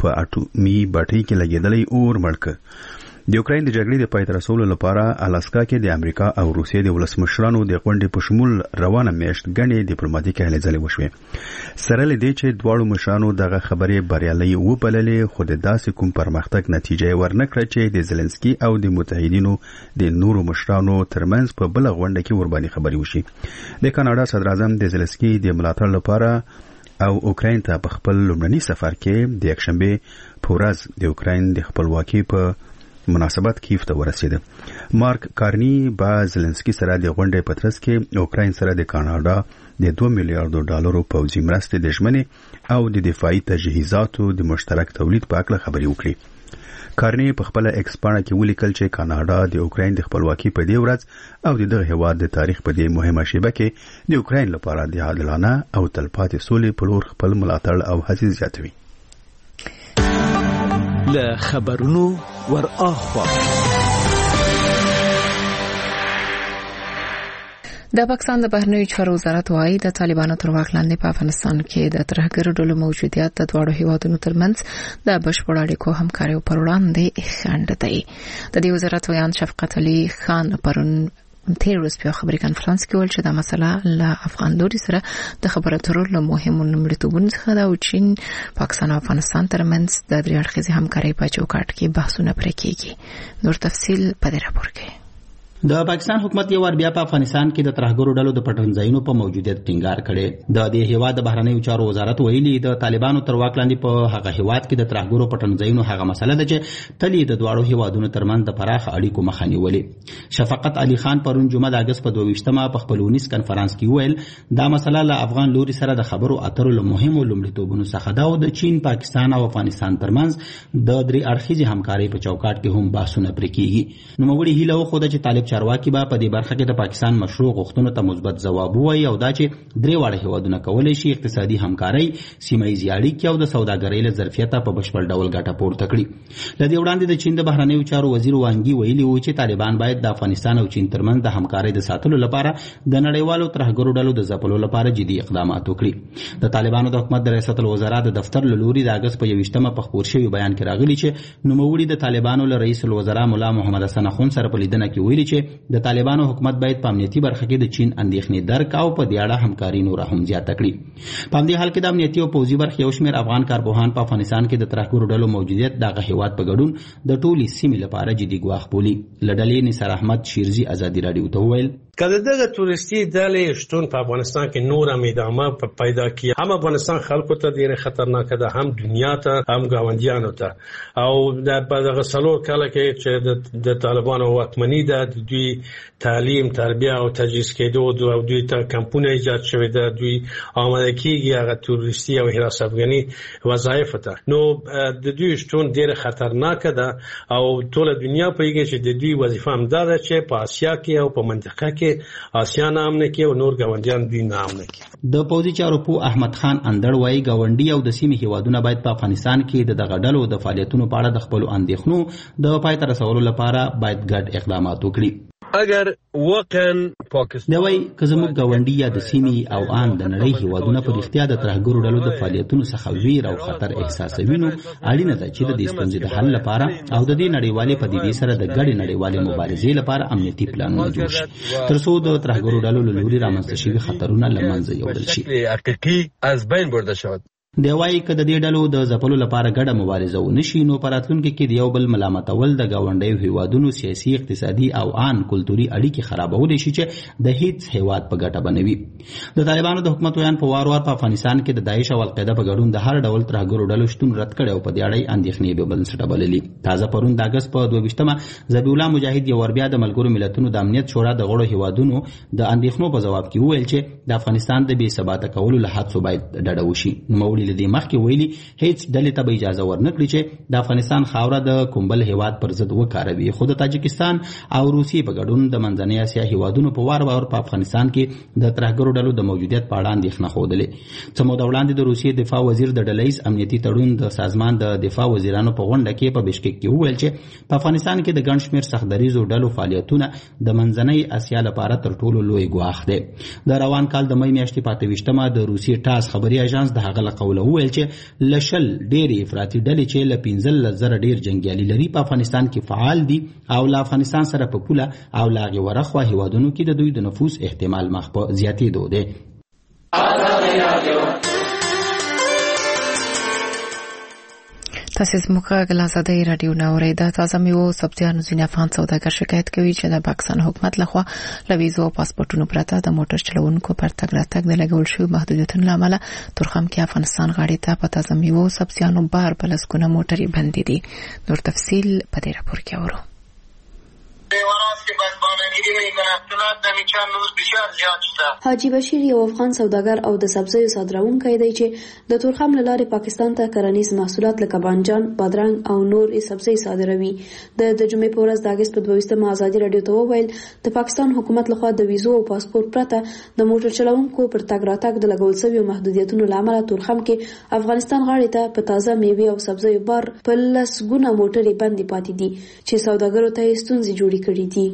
په اټومي بټۍ کې لګېدلی اور مړ کړ. د یوکرين د جګړې د پای ته رسولو لپاره الاسکا کې د امریکا او روسیې د ولسمشرانو د غونډې په شمول روانه میاشت غني ډیپلوماټیکي هلې ځلې وشوې. سره لدې چې دواړو مشرانو دغه خبرې بریالۍ وبللې، خو د داسې کوم پرمختګ نتیجه ورنکړه چې د زيلنسکي او د متحدینو د نورو مشرانو ترمنځ په بل غونډه کې ورباندې خبري وشي. د کاناډا صدر اعظم د زيلنسکي د ملاتړ لپاره او اوکراین ته په خپل لومړني سفر کې د یکشنبه په ورځ د اوکراین د خپلواکۍ په مناسبت کیف ته ورسید. مارک کارنی با زيلنسکي سره د غونډې په ترڅ کې اوکراین سره د کاناډا د 2 میلیارډ ډالرو پوځي مرستې د ژمنې او د دفاعي تجهیزاتو د مشترک تولید په اړه خبري وکړي. کارنی په خپل ایکس پاڼه کې ولیکل چې کاناډا د اوکراین د خپلواکۍ په دې ورځ او د دغه هیواد د تاریخ په دې مهمه شیبه کې د اوکراین لپاره د عادلانه او تلپاتې سولې په لور خپل ملاتړ او هڅې زیاتوي. له خبرونو ور اخوا د پاکستان د بهرنیو چارو وزارت وايي د طالبانو تر واک لاندې په افغانستان کې د ترهګرو ډلو موجودیت د دواړو هیوادونو ترمنځ د بشپړ اړیکو همکارۍ پر وړاندې خنډ دی. د دې وزارت ویان شفقت علي خان پرون تیروس په خبري کانفرنس کې ویل چې دا مسله له افغان لوري سره د خبرو اترو له مهمو لومړیتوبونو څخه ده او چین پاکستان او افغانستان ترمنځ د درې اړخیزې همکارۍ په چوکاټ کې بحثونه پرې کیږي. نور تفصیل په دې راپور کې. د پاکستان حکومت یو ور بیا په افغانستان کې د ترهګرو ډلو د پټنځایونو په موجودیت ټینګار کړي. د دې هیواد د بهرنیو چارو وزارت ویلي د طالبانو تر واک لاندې په هغه هیواد کې د ترهګرو پټنځایونو هغه مسله ده چې تلي د دواړو هیوادونو ترمنځ د پراخ اړیکو مخه نیولې. شفقت علي خان پرون جمعه د اگست په 22مه په خپل ونیس کانفرنس کې ویل دا مسله له افغان لوري سره د خبرو اترو له مهمو لومړیتوبونو څخه ده او د چین، پاکستان او افغانستان ترمنځ د درې اړخیزې همکارۍ په چوکاټ کې هم بحثونه پرې کیږي. نو موږ هیله وکړو چې طالب چارواکي به په برخه کې د پاکستان مشروع غوښتنو ته مثبت ځواب ووایي او دا چې درې واړه هیوادونه کولی شي اقتصادي همکارۍ، سیمه‌ییزې اړیکې او د سوداګرۍ له ظرفیته په بشپړ ډول ګټه پورته کړي. له دې وړاندې د چین د بهرنیو چارو وزیر وانګي ویلي و چې طالبان باید د افغانستان او چین ترمنځ د همکارۍ د ساتلو لپاره د نړیوالو ترهګرو ډلو د ځپلو لپاره جدي اقدامات وکړي. د طالبانو د حکومت د ریاست الوزرا د دفتر له لوري د اگست په 21مه په خپور شوی بیان کې راغلي چې نوموړي د طالبانو له رئیس الوزرا مولا محمد حسن اخوند سره په لیدنه کې ویلي چې د طالبانو حکومت باید په امنیتي برخه کې د چین اندېښنې درک او په دې اړه همکاري نور هم زیاته کړي. په همدې حال کې د امنیتي او پوځي برخې یو شمېر افغان کارپوهان په افغانستان کې د ترهګرو ډلو موجودیت دغه هیواد په ګډون د ټولې سیمې لپاره جدي ګواښ بولي. له ډلې نثار احمد شیرزي ازادي راډیو ته وویل کله دغه تورستی ډلې شتون په افغانستان کې نور هم ادامه پیدا کړي. هم افغانستان خلکو ته ډیره خطرناک ده، هم دنیا ته، هم ګاونډیانو ته. او دغه څلور کاله کې چې د طالبانو واکمني ده، د دوی تعلیم، تربیه او تجهیز کېدو او دوی ته کمپونه ایجاد شوی ده، دوی آماده کیږي هغه تورستی او حراس افغاني وظایف ته. نو د دوی شتون ډیره خطرناک ده او ټول دنیا پوهیږي چې د دوی وظیفه هم ده چې په آسیا کې او په منطقه کې آسیا نام نه کې او نور ګاونډیان دوی نام نه کې. د پوځي چارو په احمد خان اندړ وايي ګاونډي او د سیمې هیوادونه باید په افغانستان کې د دغه ډلو د فعالیتونو په اړه د خپل اندېښنو د پای ته رسولو لپاره باید ګډ اقدامات وکړي. اگر واقعا پاکستان دوی که زموږ ګاونډي یا د سیمې او ان د نړۍ هیوادونه په اړتیا د ترهګرو ډلو د فعالیتونو څخه ویر او خطر احساسوي نو اړینه ده چې د دې ستونزې د حل لپاره او د دې نړیوالې پدیدې سره د ګډې نړیوالې مبارزې لپاره امنیتي پلانونه جوړ شي ترڅو د ترهګرو ډلو له لوري رامنځته شوي خطرونه له منځه یوړل شي. حقیقي از بین برده شود. دی وايي که د دې ډلو د ځپلو لپاره ګډه مبارزه ونشي نو په راتلونکي کې د یو بل ملامتول د ګاونډیو هیوادونو سیاسي، اقتصادي او ان کلتوري اړیکې خرابولی شي چې د هیڅ هیواد په ګټه بنوي. د طالبانو د حکومت ویان په وار وار په افغانستان کې د داعش او القاعده په ګډون د هر ډول ترهګرو ډلو شتون رد کړي او په دې اړه اندېښنې به بنسټه بللي. تازه پرون د اگست په 22مه ذبیح الله مجاهد یو ور بیا د ملګرو ملتونو د امنیت شورا د غړو هیوادونو د اندېښنو په جواب کې وویل چې د افغانستان د بې ثباته کولو له هڅو باید ډډه وشي. نوموړي له دې مخکې ویلي هیڅ ډلې ته به اجازه ورنکړي چې د افغانستان خاوره د کومبل هیواد پر ضد وکاروي. خو د تاجکستان او روسیې په ګډون د منځنۍ اسیا هیوادونو په وار وار په افغانستان کې د ترهګرو ډلو د موجودیت په اړه اندېښنه ښودلې. څه موده وړاندې د روسیې دفاع وزیر د ډلهییز امنیتي تړون د سازمان د دفاع وزیرانو په غونډه کې په بشکک کې وویل چې په افغانستان کې د ګڼ شمېر سختدریزو ډلو فعالیتونه د منځنۍ اسیا لپاره تر ټولو لوی ګواښ دی. د روان کال د مې میاشتې په 28مه د روسیې ټاس خبري اژانس د هغه له ورکول ویل چې لشل ډېری افراطي ډلې چې ل 15,000 ډېر جنگیالي لري په افغانستان کې فعال دي او له افغانستان سره په پوله او لاغي ورخوا هیوادونو کې د دوی د نفوذ احتمال مخ په زیاتېدو دی. تاسو زموږ غږ له آزادۍ رادیو نه اورئ. د تازه میوو سبزیانو ځینې افغان سوداګر شکایت کوي چې د پاکستان حکومت لخوا له ویزو او پاسپورتونو پرته د موټر چلوونکو پر تګ راتګ د لګول شوي محدودیتونو له امله تورخم کې افغانستان غاړې ته په تازه میوو سبزیانو بار په لسګونه موټرې بندې دي. نور تفصیل په دې راپور کې اورو. حاجی بشیر یو افغان سوداګر او د سبزیو صادروونکی دی چې د تورخم له لارې پاکستان ته کرنیز محصولات لکه بانجان، بادرنګ او نور سبزی صادروي. د جمعې په ورځ د اگست په 22 ازادي رادیو ته وویل د پاکستان حکومت لخوا د ویزو او پاسپورت پرته د موټر چلوونکو پر تګ راتګ د لګول شویو محدودیتونو له امله تورخم کې افغانستان غاړې ته په تازه میوې او سبزیو بار په لسګونه موټرې بندې پاتې دي چې سوداګرو ته ستونزې جوړې کړې دي.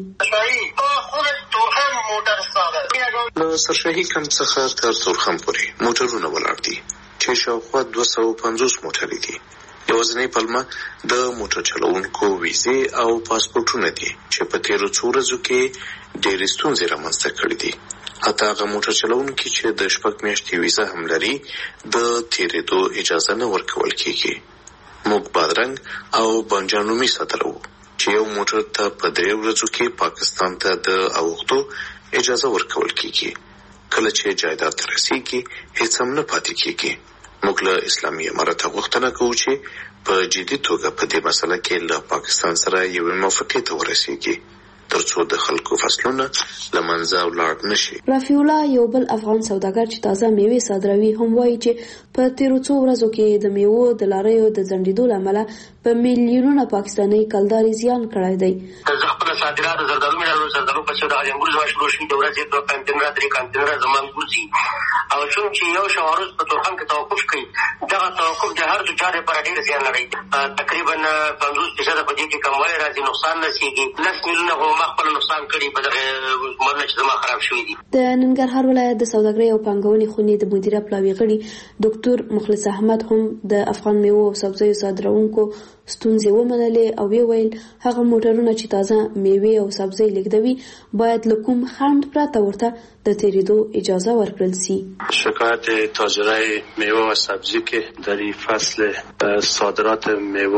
له سرشاهي کمپ څخه تر تورخم پورې موټرونه ولاړ دي چې شاوخوا 250 موټرې دي. یوازینۍ پلمه د موټر چلوونکو ویزې او پاسپورتونه دي چې په تیرو څو ورځو کې ډېرې ستونزې رامنځته کړې دي. حتی هغه موټر چلوونکي چې د 6 میاشتې ویزه هم لري د تیرېدو اجازه نه ورکول کېږي. موږ بادرنګ او بانجانومي ساتلو چې یو موټر ته په 3 ورځو کې پاکستان ته د اوښتو اجازه ورکول کېږي. کله چې جایداد ته رسیږي هیڅ هم نه پاتې کېږي. موږ له اسلامي امارت غوښتنه کوو چې په جدي توګه په دې مسله کې له پاکستان سره یو موافقت ورسیږي ترڅو د خلکو فصلونه له منځه ولاړ نشي. رفیع الله یو بل افغان سوداګر چې تازه میوې صادروي هم وایي چې په تیرو څو ورځو کې د میوو د لاریو د ځنډېدو له امله په میلیونونو پاکستاني کلداري زیان کړی دی. زه خپل صادرات زردالو مې زردالو په څیر د انګور زما شروع شوي د ورځې 2 کانتینره 3 کانتینره زما انګور ځي او چون چې یو شوارز په تورخم کې توقف کوي دغه توقف د هر چا لپاره ډېر زیان لري. تقریبا 50% په دې کې کموالی راځي، نقصان رسیږي. 10 میلیونه ما خپل نقصان کړي په دغه مدله چې زما خراب شوي دي. د ننګرهار ولایت د سوداګرۍ او پانګونې خونې د مدیره پلاوي غړي ډاکټر مخلص احمد هم د افغان میوو او سبزیو صادروونکو ستونزې ومنلې او ویل هغه موټرونه چې تازه میوې او سبزی لیږدوي باید له کوم خنډ پرته ورته د تیریدو اجازه ورکړل شي. شکایت تاجرای میوه و سبزی که در این فصل صادرات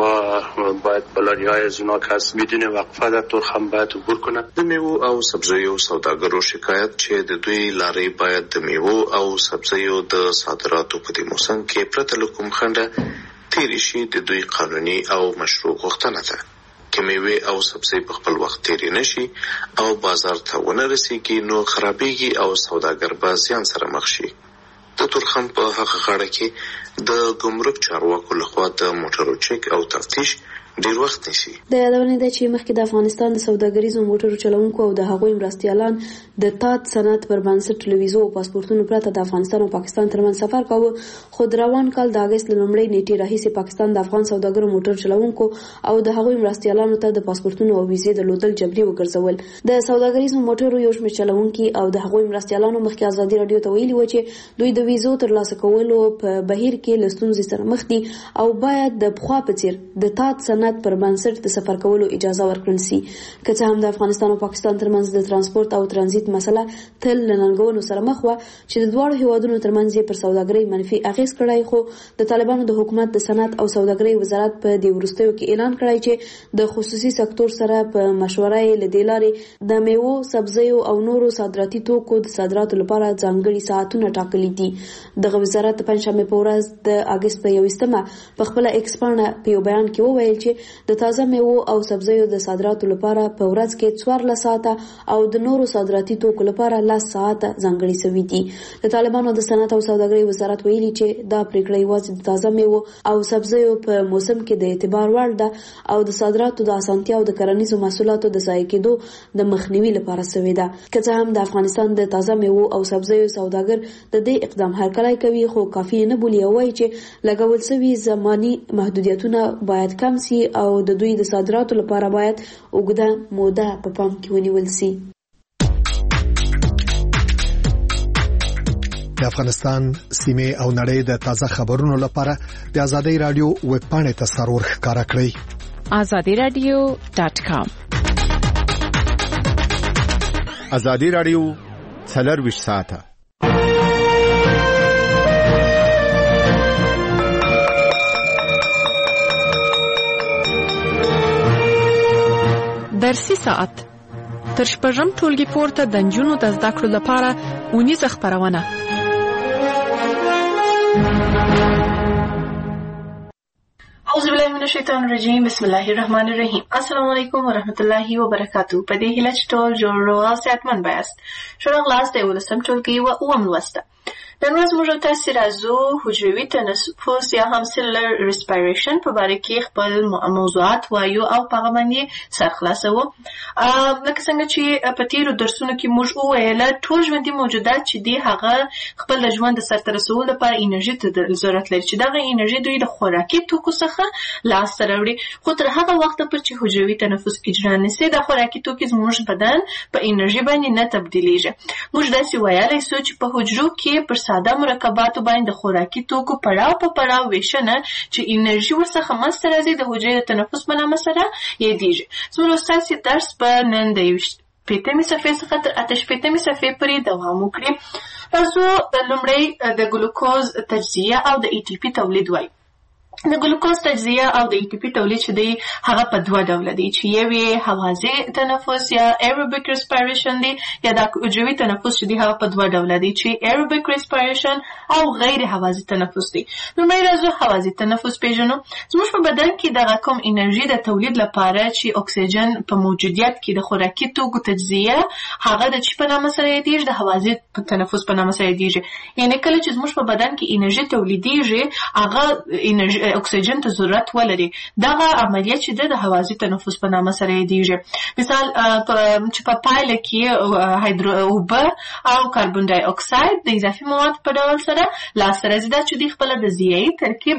میوه باید بلانی‌های از اونا که از میدونه وقفه در تورخم باید عبور کنه. د میوه او سبزیو سوداګرو شکایت چې د دوی لارې باید د میوه او سبزیو د صادراتو په دې موسم کې پرته له کوم خنډه تیری شي د دوی قانوني او مشروع غوښتنه ده. که میوه او سبزی په خپل وخت تیری نشي او بازار ته ونه رسیږي نو خرابېږي او سوداګر به زیان سره مخ شي. د تورخم په هغه غاړه کې د ګمرک چارواکو لخوا د موټرو چک او تفتیش ډیر وخت نیسي. د یادونه ده چې مخکې د افغانستان د سوداګریزو موټرو چلوونکو او د هغوی مرستیالان د تات سند پر بنسټ له ویزو او پاسپورتونو پرته د افغانستان او پاکستان ترمنځ سفر کاوه، خو د روان کال د اگست لومړۍ نیټې راهیسې پاکستان د افغان سوداګرو موټر چلوونکو او د هغوی مرستیالانو ته د پاسپورتونو او ویزې درلودل جبري وګرځول. د سوداګریزو موټرو یو شمېر چلوونکي او د هغوی مرستیالانو مخکې ازادي رادیو ته ویلي و چې دوی د ویزو ترلاسه کولو په بهیر کې له ستونزې سره مخ دي او باید د پخوا په څیر د تات سند پر بنسټ د سفر کولو اجازه ورکړل شي. که څه هم د افغانستان او پاکستان ترمنځ د ترانسپورت او ترانزیت مسله تل له ننګونو سره مخ وه چې د دواړو هیوادونو ترمنځ پر سوداګرۍ منفي اغیز کړی، خو د طالبانو د حکومت د صنعت او سوداګرۍ وزارت په دې وروستیو کې اعلان کړی چې د خصوصي سکتور سره په مشوره یې له دې لارې د میوو، سبزیو او نورو صادراتي توکو د صادراتو لپاره ځانګړي ساعتونه ټاکلي دي. دغه وزارت د پنجشنبې په ورځ د اگست په 21 په خپله ایکس پاڼه په یو بیان کې وویل چې د تازه میوو او سبزیو د صادراتو لپاره په ورځ کې 14 ساعته او د نورو صادراتي توکو لپاره 10 ساعته ځانګړي شوي دي. د طالبانو د صنعت او سوداګرۍ وزارت ویلي چې دا پریکړه یوازې د تازه میوو او سبزیو په موسم کې د اعتبار وړ ده او د صادراتو د اسانتیا او د کرنیزو محصولاتو د ضایع کېدو د مخنیوي لپاره شوې ده. که څه هم د افغانستان د تازه میوو او سبزیو سوداګر د دې اقدام هرکلی کوي، خو کافي نه بولي او وایي چې لګول شوي زماني محدودیتونه باید کم شي او د دوی د صادراتو لپاره باید اوږده موده په پام کې ونیول شي. د افغانستان سیمه او نړۍ د تازه خبرونو لپاره د آزادۍ رادیو ویب پاڼې ته سرور ښکارا کړئ azadiradio.com آزادۍ رادیو 24 ساعته درسي ساعت تر شپږم ټولګي پورته د نجونو د زده کړو لپاره اونیزه خپرونه. اعوذ بالله من الشیطان الرجیم. بسم الله الرحمن الرحیم. السلام علیکم ورحمۃ اللہ وبرکاتہ. په دې هیله چې ټول جوړ او صحتمند بایاست. شروع خلاص دی ولسم ټولګي او اوم لوسته. نن ورځ موږ تاسو راځو حجروي تنفس یا هم سیلولر ریسپایریشن په اړه کې خپل موضوعات وایو او په هغه باندې سر خلاصو. لکه څنګه چې په تیرو درسونو کې موږ وویل ټول ژوندي موجودات چې دی هغه خپل ژوند د سرته رسولو لپاره انرژي ته ضرورت لري چې دغه انرژي دوی د خوراکي توکو څخه لاس ته راوړي. خو تر هغه وخته پورې چې حجروي تنفس اجرا نشي د خوراکي توکو زموږ بدن په انرژي باندې نه تبدیلیږي. موږ داسې ویلای شو چې په حجرو کې پر ساده مرکباتو باندې خوراکي توکو پړاو په پړاو ویشنه چې انرژي ورڅخه منځته راځي د حجرې د تنفس په نامه سره یادېږي. زموږ ستاسو درس په نن د 15مې صفحې څخه تر 88مې صفحې پورې دوام وکړي. تاسو لومړی د ګلوکوز تجزیه او د ای ټي پی تولید وایي. د ګلوکوز تجزیه او د ای ټي پی تولید چې دی هغه په دوه ډوله دی چې یو یې هوازی تنفس یا ایروبیک ریسپایریشن دی یا د حجروي تنفس چې دی هغه په دوه ډوله دی چې ایروبیک ریسپایریشن او غیر هوازی تنفس دی. لومړی راځو هوازی تنفس پیژنو. زموږ په بدن کې دغه کوم انرژي د تولید لپاره چې اکسیجن په موجودیت کې د خوراکي توکو تجزیه هغه د چی په نامه سره یادېږي د هوازی تنفس په نامه سره یادېږي. یعنی کله چې زموږ په بدن کې انرژي تولیدېږي هغه انرژي اکسیجن ته ضرورت ولري. دغه عملیه چې د هوازی تنفس په نامه سره یادېږي. مثال چې په پایله کې اوبه او کاربن ډای اکساید د اضافي مواد په ډول سره لاسته راځي. دا چې د خپل د ضیايي ترکیب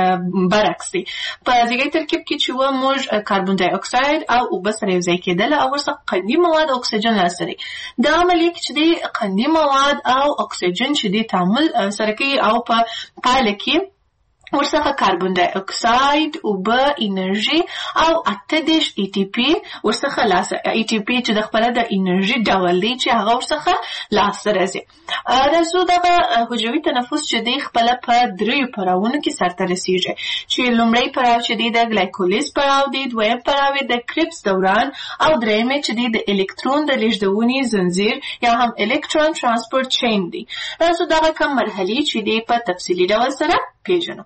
برعکس دی. په ضیايي ترکیب کې چې موږ کاربن ډای اکساید او اوبه سره یوځای کېدل او ورڅخه قندي مواد او اکسیجن لاسته راځي. دا عملیه کې چې د قندي مواد او اکسیجن چې د تعامل سره کوي او په پایله کې ورڅخه کاربن ډای اکساید اوبه انرژي او 28 ای ټي پی ورڅخه لاسته ای ټي پی چې د خپل د انرژي ډول دی چې هغه ورڅخه لاسته راځي. راځو دغه حجروي تنفس چې دی خپل په دریو پړاوونو کې سرته رسیږي چې لومړی پړاو چې دی د ګلایکولیز پړاو دی، دویم پړاو د کریبس دوران او دریم چې دی د الکترون د لیږدونې زنجیر یا هم الکترون ترانسپورت چین دی. راځو دغه کوم مرحلې چې دی په تفصیلي ډول سره پیژنو.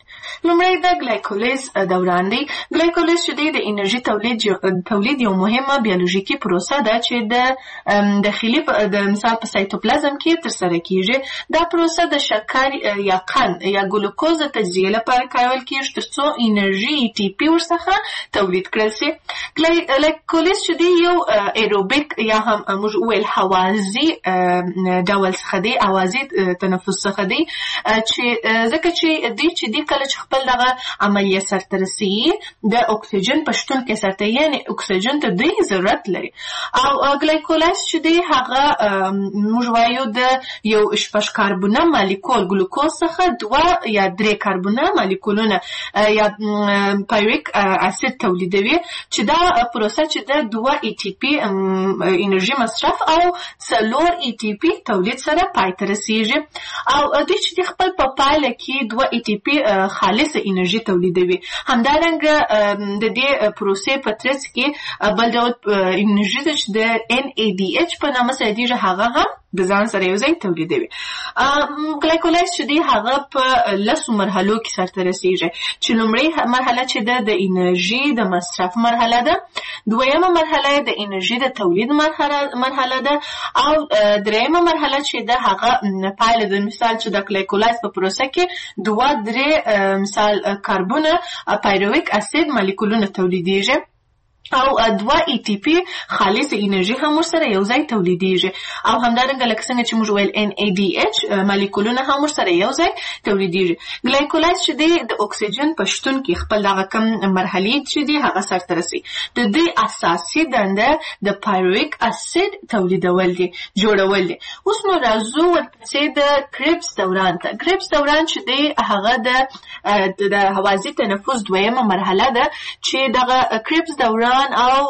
لومړی د ګلایکولیز دوران دی. ګلایکولیز چې دی د انرژي تولید یو مهمه بیولوژیکي پروسه ده چې د داخلي د مثال په سایتوپلازم کې ترسره کیږي. دا پروسه د شکر یا قند یا ګلوکوز د تجزیه لپاره کارول کیږي ترڅو انرژي ای ټي پی ورڅخه تولید کړل شي. ګلایکولیز چې دی یو ایروبیک یا هم موږ ویل هوازی ډول څخه دی، هوازی تنفس څخه دی چې ځکه چې دی کله چې خپل دغه عملیه سرته رسیږي د اکسیجن په شتون کې سرته یعنی اکسیجن ته دوی ضرورت لري. او ګلایکولیز چې دی هغه موږ وایو د یو شپږ کاربونه مالیکول ګلوکوز څخه 2 یا 3 کاربونه مالیکولونه یا پایریک اسید تولیدوي چې دا پروسه چې د 2 ای ټي پی انرژي مصرف او 4 ای ټي پی تولید سره پای ته رسیږي. او دوی چې خپل په پایله کې 2 ای ټي پی خالصه انرژي تولیدوي. همدارنګه د دې پروسې په ترڅ کې بل ډول انرژي چې د NADH په نامه سره دی هغه هم د ځان سره یو ځای تولیدوي. ګلایکولیز چې دی هغه په لسو مرحلو کې سرته رسیږي چې لومړی مرحله چې د انرژي د مصرف مرحله ده، دویمه مرحله د انرژي د تولید مرحله ده او دریمه مرحله چې د هغه پایله د مثال چې د ګلایکولیز په پروسه کې 2-3 مثال کاربونه پایرویک اسید مالیکولونه تولیدیږي. او 2 ATP خالص انرژي هم ورسره یو ځای تولیدېږي او همدارنګه لکه څنګه چې موږ ویل NADH مالیکولونه هم ورسره یو ځای تولیدېږي. ګلایکولاید چې دی د اکسیجن په شتون کې خپل دغه کم مرحلې چې دی هغه سرته رسي. د دې اساسي دنده د پایرویک اسید تولیدول دي جوړول دي. اوس نو راځو ورپسې د کریبس دوران ته. کریبس دوران چې دی هغه د هوازی تنفس دویمه مرحله ده چې دغه کریبس دوران او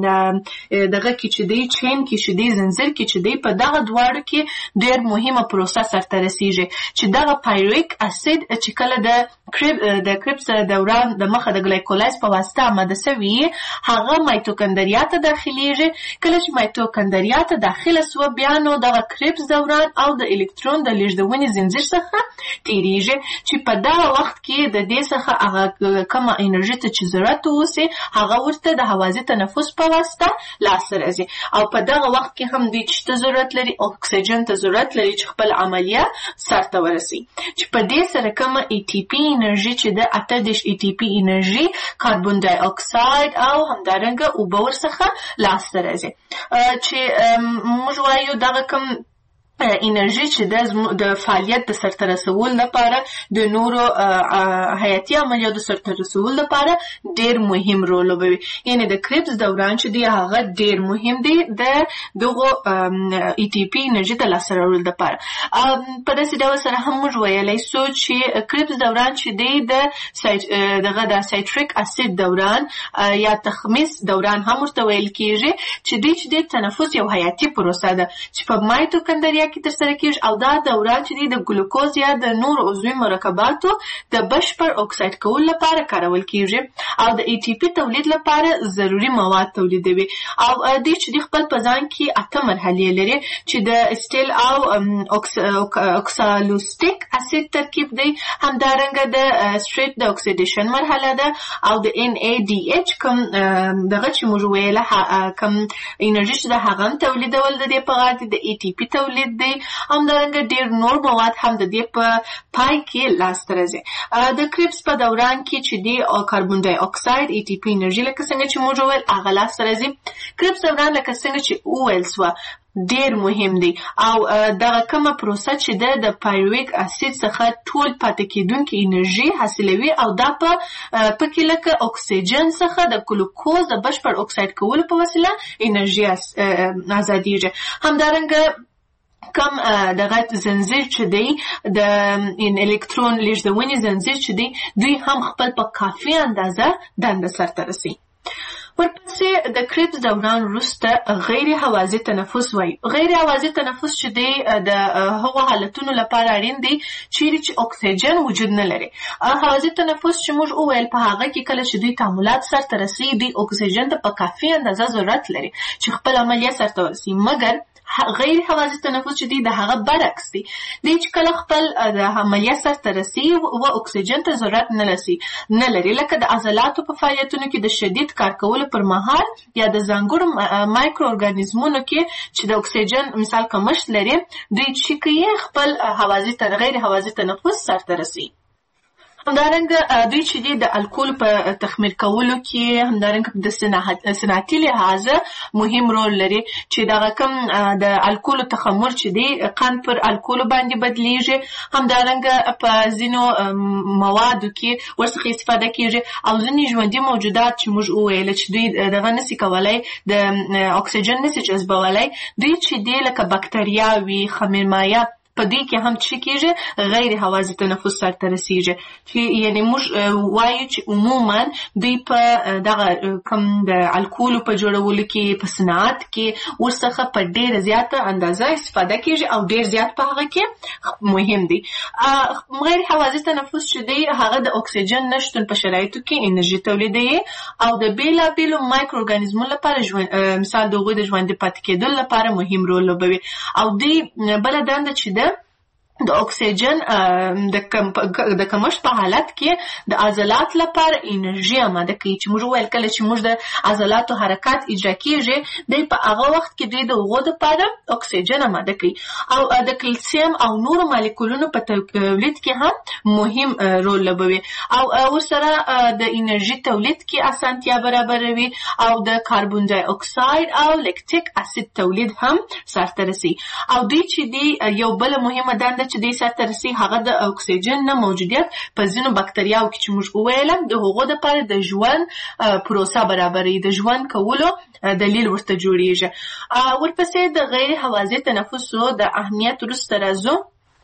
دغه کې چې دی چین کې چې دی زنجیر کې چې دی په دغه دواړو کې ډېر مهمه پروسه سرته رسیږي چې دغه پایرویک اسید چې کله د کریبس دوران د مخه د ګلایکولاید په واسطه آماده شوی هغه مایتوکندریا ته داخليږي. کله چې مایتوکندریا ته داخله سو بیا نو دغه کریبس دوران او د الکترون د لیږدونې زنجیر څخه تیریږي چې په دغه وخت کې د دې څخه هغه کومه انرژي ته چې ضرورت وسی هغه ورته د هوازی تنفس په واسطه لاسته راځي او په دغه وخت کې هم دوی چې ضرورت لري اکسیجن ته ضرورت لري چې خپل عملیه سرته ورسي چې په دې سره کومه ATP انرژي چې د 18 ATP انرژي کاربن ډای اکساید او همدارنګه اوبه ورڅخه لاسته راځي چې موږ وایو دغه کوم انرژي چې د فعالیت د سرته رسولو لپاره د نورو حیاتي عملیاتو سرته رسولو لپاره ډېر مهم رول لوبوي. یعنی د کریبس دوران چې دی هغه ډېر مهم دی د دغه ATP انرژي د لاسته راوړلو لپاره. په داسې ډول سره هم موږ ویلی سو چې کریبس دوران چې دی د سایتریک اسید دوران یا تخمیس دوران هم ورته ویل کېږي چې دی تنفس یو حیاتي پروسه ده چې په مایتوکندریا کې ترسره کېږي او دا دوران چې د ګلوکوز یا د نور عضوي مرکباتو د بشپړ اکساید کولو لپاره کارول کېږي او د ATP تولید لپاره ضروري مواد تولیدوي او دوی چې خپل په ځان کې 8 مرحلې لري چې د اسټیل او اوکسالوستیک اسید ترکیب دی. همدارنګه د سټریټ د اکسیډیشن مرحله ده او د NADH کوم دغه چې موږ ویله کوم انرژي چې د هغه تولیدول د دې په غاړه د ATP تولید دی. همدارنګه ډېر نور مواد هم د دې په پای کې لاسته راځي. د کریبس په دوران کې چې دی کاربن ډای اکساید ATP انرژي لکه څنګه چې موږ ویل هغه لاسته راځي. کریبس دوران لکه څنګه چې وویل سو ډېر مهم دی او دغه کومه پروسه چې د پایرویک اسید څخه ټول پاتې کېدونکې انرژي حاصلوي او دا پکې لکه اکسیجن څخه د ګلوکوز د بشپړ اکساید کولو په وسیله انرژي آزادېږي. همدارنګه کم دغه زنجیر چې دی د الکترون لیږدونې زنجیر چې دی دوی هم خپل په کافي اندازه دنده سرته رسي. ورپسې د کریبس دوران وروسته غیر هوازی تنفس وایي. غیر هوازی تنفس چې دی د هغو حالتونو لپاره اړین دی چیرې چې اکسیجن وجود نه لري. هوازی تنفس چې موږ وویل په هغه کې کله چې دوی تعاملات سرته رسي دوی اکسیجن ته په کافي اندازه ضرورت لري چې خپل عملیه سرته ورسي. مګر غیر هوازی تنفس چې دی د هغه برعکس دی. دی چې کله خپل د عملیه سرته رسي و اکسیجن ته ضرورت نه لري لکه د عضلاتو په فعالیتونو کې د شدید کار کولو پر مهال یا د ځانګړو مایکرو ارګانیزمونو کې چې د اکسیجن مثال کمښت لري دوی چې کوي خپل غیر هوازی تنفس سرته رسي. همدارنګه دوی چې د الکول په تخمیر کولو کې همدارنګه د صنعتي لحاظه مهم رول لري چې دغه کوم د الکول تخمر چې دی قند پر الکول باندې بدلیږي. همدارنګه په ځینو موادو کې ورڅخه استفاده کیږي او ځینې ژوندي موجودات چې موږ وویل چې دوی دغه نشي کولای د اکسیجن نشي جذبولای دوی چې دی لکه بکتریاوي خمیرمایه په دې کې هم چې کېږي غیر هوازی تنفس سرته رسیږي چې یعنی موږ وایو چې عموما دوی په دغه کوم د الکولو په جوړولو کې په صنعت کې ورڅخه په ډېره زیاته اندازه استفاده کېږي او ډېر زیات په هغه کې مهم دی. غیر هوازی تنفس چې دی هغه د اکسیجن نشتون په شرایطو کې انرژي تولیدوي او د بیلابیلو مایکرو ارګانیزمونو لپاره مثال د هغوی د ژوندي پاتې کېدو لپاره مهم رول لوبوي او دوی بله دنده چې د اکسیجن د کمښت په حالت کې د عضلات لپاره انرژي آماده کوي چې موږ ویل کله چې موږ د عضلاتو حرکات اجرا کیږي د په هغه وخت کې د هغو لپاره اکسیجن آماده کوي او د کلسیم او نورو مالیکولونو په تولید کې هم مهم رول لوبوي او ورسره د انرژي تولید کې اسانتیا برابروي او د کاربن ډای اکساید او لیکټیک اسید تولید هم سرته رسي او دوی چې دی یو بل مهمه دنده چې دې سره ترسي هغه د اکسیجن نه موجودیت په ځینو بکتریاو کې چې موږ وویل د هغو لپاره د ژوند پروسه برابري د ژوند کولو دلیل ورته جوړیږي ورپسې د غیر هوازی تنفسو د اهمیت وروسته راځو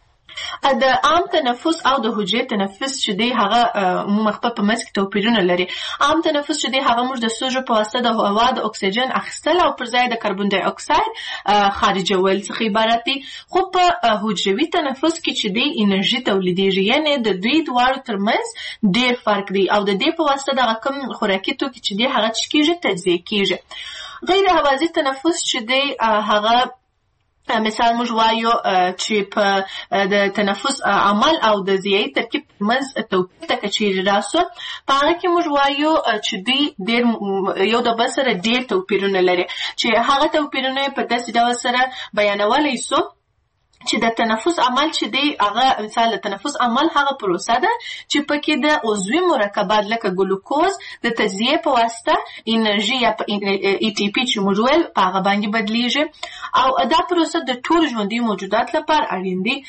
د عام تنفس او د حجري تنفس چې دی هغه مخفف په منځ کې توپیرونه لري. عام تنفس چې دی هغه موږ د سوژو په واسطه د هوا د اکسیجن اخیستل او پر ځای د کاربن ډای اکساید خارجول څخه عبارت دي. خو په حجروي تنفس کې چې دی انرژي تولیدېږي، یعنی د دوی دواړو ترمنځ ډېر فرق دی او د دې په واسطه دغه کوم خوراکي توکي چې دی هغه څه کېږي تجزیه کېږي. غیر هوازی تنفس چې دی هغه مثال موږ وایو چې په د تنفس عمل او د ضیایي ترکیب منځ توپیر ته کچېرې راسو په هغه کې موږ وایو چې دوی ډېر یو د بل سره ډېر توپیرونه لري چې هغه توپیرونه په داسې ډول سره بیانولی سو چې د تنفس عمل چې دی هغه مثال د تنفس عمل هغه پروسه ده چې پکې د عضوي مرکبات لکه ګلوکوز د تجزیه په واسطه انرژي یا ای ټي پی چې موږ ویل په هغه باندې بدلیږي او دا پروسه د ټول ژوندي موجودات لپاره اړین دي.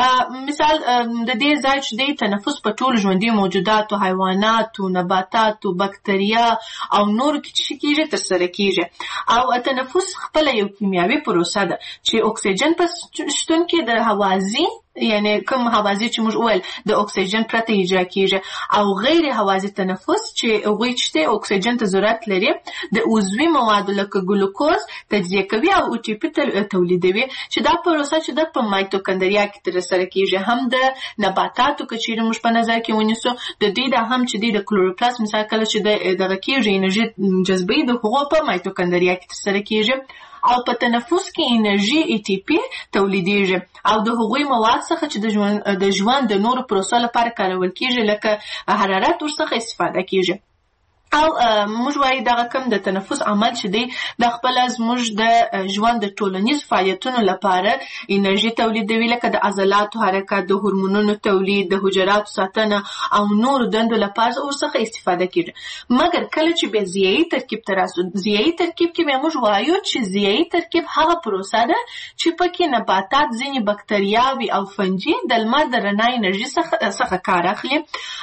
مثال د دې ځای چې دی تنفس په ټول ژوندي موجوداتو، حیواناتو، نباتاتو، بکتریا او نور کې کېږي ترسره کېږي او تنفس خپل یو کیمیاوي پروسه ده چې اکسیجن په شتون کې د هوازی یعنی کوم هوازی چې موږ ویل د اکسیجن پرته اجرا کیږي او غیر هوازی تنفس چې هغوی چې اکسیجن ته ضرورت لري د عضوي موادو لکه ګلوکوز تجزیه کوي او ای ټي پی تولیدوي چې دا پروسه چې د په مایتوکندریا کې ترسره کیږي. هم د نباتاتو که چیرې موږ په نظر کې ونیسو د دې د هم چې د کلوروپلاست مثال کله چې دغه کیږي انرژي جذبوي د هغو په مایتوکندریا کې ترسره کیږي او په تنفس کې انرژي ای ټي پی تولیدېږي او د هغوی مواد څخه چې د ژوند د نورو پروسو لپاره کارول کېږي لکه حرارت ورڅخه استفاده کېږي او موږ وایو دغه کوم د تنفس عمل چې دی د خپل زموږ د ژوند د ټولنیز فعالیتونو لپاره انرژي تولیدوي لکه د عضلاتو حرکت، د هورمونونو تولید، د حجراتو ساتنه او نورو دندو لپاره ورڅخه استفاده کېږي. مګر کله چې بیا ضیایي ترکیب ته راسو، ضیایي ترکیب کې بیا موږ وایو چې ضیایي ترکیب هغه پروسه ده چې پکې نباتات، ځینې بکتریاوې او فنجي د لمر د رڼا انرژي څخه کار اخلي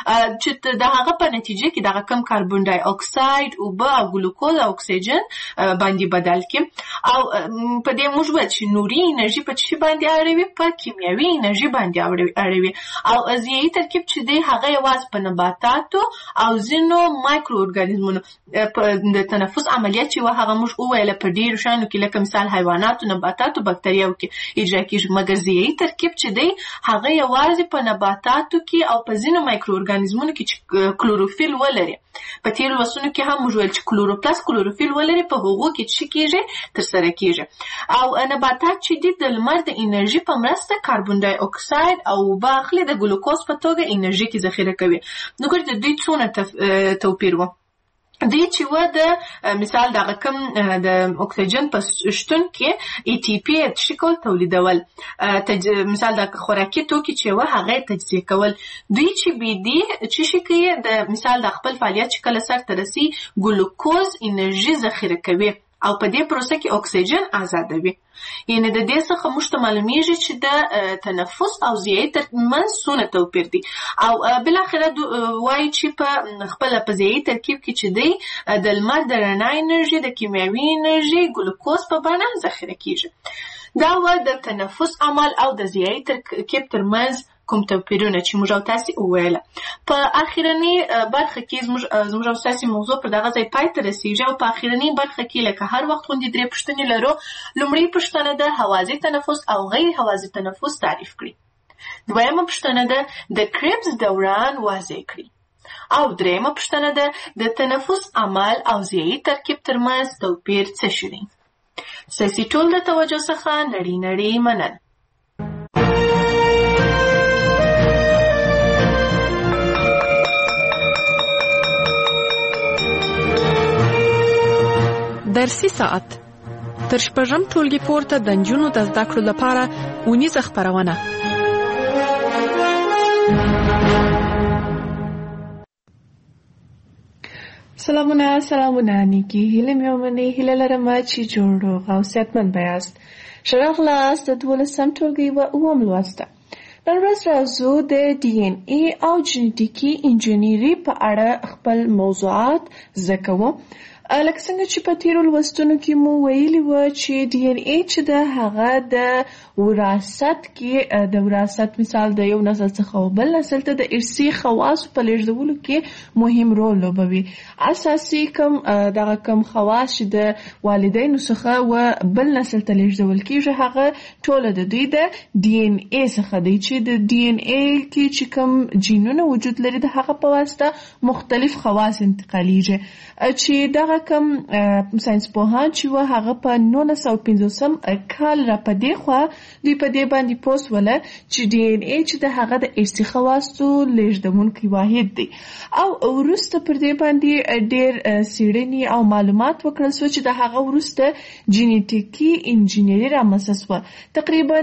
چې د هغه په نتیجه کې دغه کم کاربن ډای اکساید، اوبه او ګلوکوز او اکسیجن باندې بدل کړي او په دې موږ وایو چې نوري انرژي په څه باندې اړوي؟ په کیمیاوي انرژي باندې اړوي او ضیایي ترکیب چې دی هغه یوازې په نباتاتو او ځینو مایکرو ارګانیزمونو د تنفس عملیات چې هغه موږ وویل په ډیرو شیانو کې لکه مثال حیواناتو، نباتاتو، بکتریاو کې اجرا کېږي. مګر ضیایي ترکیب چې دی هغه یوازې په نباتاتو کې او په ځینو مایکرو ارګانیزمونو کې چې کلوروفیل ولري. په تیرو لوستونو کې هم موږ ویل چې کلوروپلاست کلوروفیل ولري په هغو کې څه کېږي ترسره کېږي او نباتات چې دي د لمر د انرژي په مرسته کاربن ډای اکساید او اوبه اخلي د ګلوکوز په توګه انرژي کې ذخیره کوي. نو ګورئ د دوی څونه توپیر و. دوی چې و د مثال دغه کوم د اکسیجن په شتون کې ای ټي پی شکل تولیدول، مثال د خوراکي توکي چې و هغه تجزیه کول. دوی چې بي دي چې شي کوي د مثال د خپل فعالیت چې کله سرته رسي ګلوکوز انرژي ذخیره کوي او په دې پروسه کې اکسیجن آزادوي. یعنی د دې څخه موږ ته معلومیږي چې د تنفس او ضیایي ترمنځ څونه توپیر دي او بالاخره وایي چې په خپل په ضیایي ترکیب کې چې دی د لمر د رڼا انرژي، د کیمیاوي انرژي، ګلوکوز په بڼه ذخیره کیږي. دا و د تنفس عمل او د ضیایي ترکیب ترمنځ کوم توپیرونه چې موږ او تاسې وویله. په اخرني برخه کې زموږ او تاسې موضوع پر دغه ځای پای ته رسیږي او په اخرني برخه کې لکه هر وخت غوندې 3 پوښتنې لرو. لومړۍ پوښتنه ده هوازی تنفس او غیر هوازی تنفس تعریف کړي. دویمه پوښتنه ده د کریبس دوران واضح کړي او دریمه پوښتنه ده د تنفس عمل او ضیایي ترکیب ترمنځ توپیر څه شي دی. ستاسې ټول د توجه څخه نړۍ مننه. درسي ساعت تر شپږم ټولګي پورته د نجونو د زده کړو لپاره اونیزه خپرونه. سلامونه نیکی هیله مې ومنئ. هیله لرم چې جوړ روغ او صحتمند بیاست. ښه راغلاست د 12م ټولګي و 9م لوست ته. نن ورځ راځو د DNA او جنیټیکي انجینري په اړه خپل موضوعات زده کوو. لکه څنګه چې په تیرو لوستونو کې مو ویلي و چې DNA چې د هغه د وراثت کې د وراثت مثال د یو نسل څخه بل نسل ته د ارثي خواصو په لیږدولو کې مهم رول لوبوي. اساسي کم خواص چې د والدینو څخه و بل نسل ته لیږدول کېږي هغه ټول د دوی د DNA څخه دی چې د DNA کې چې کوم جینونه وجود لري د هغه په واسطه مختلف خواص انتقالیږي. چې دغه کم ساينس پوهان چې و هغه په 1950 کال را پدې خوا دوی په دې باندې پوسټ ولا چې DNA چې د هغه د ارثي خواصو لیږدونکي واحد دی او ورسته پر دې باندې ډېر څېړنې او معلومات وکړل شو چې د هغه ورسته جنیټیکي انجینري رامنځته شوه. تقریبا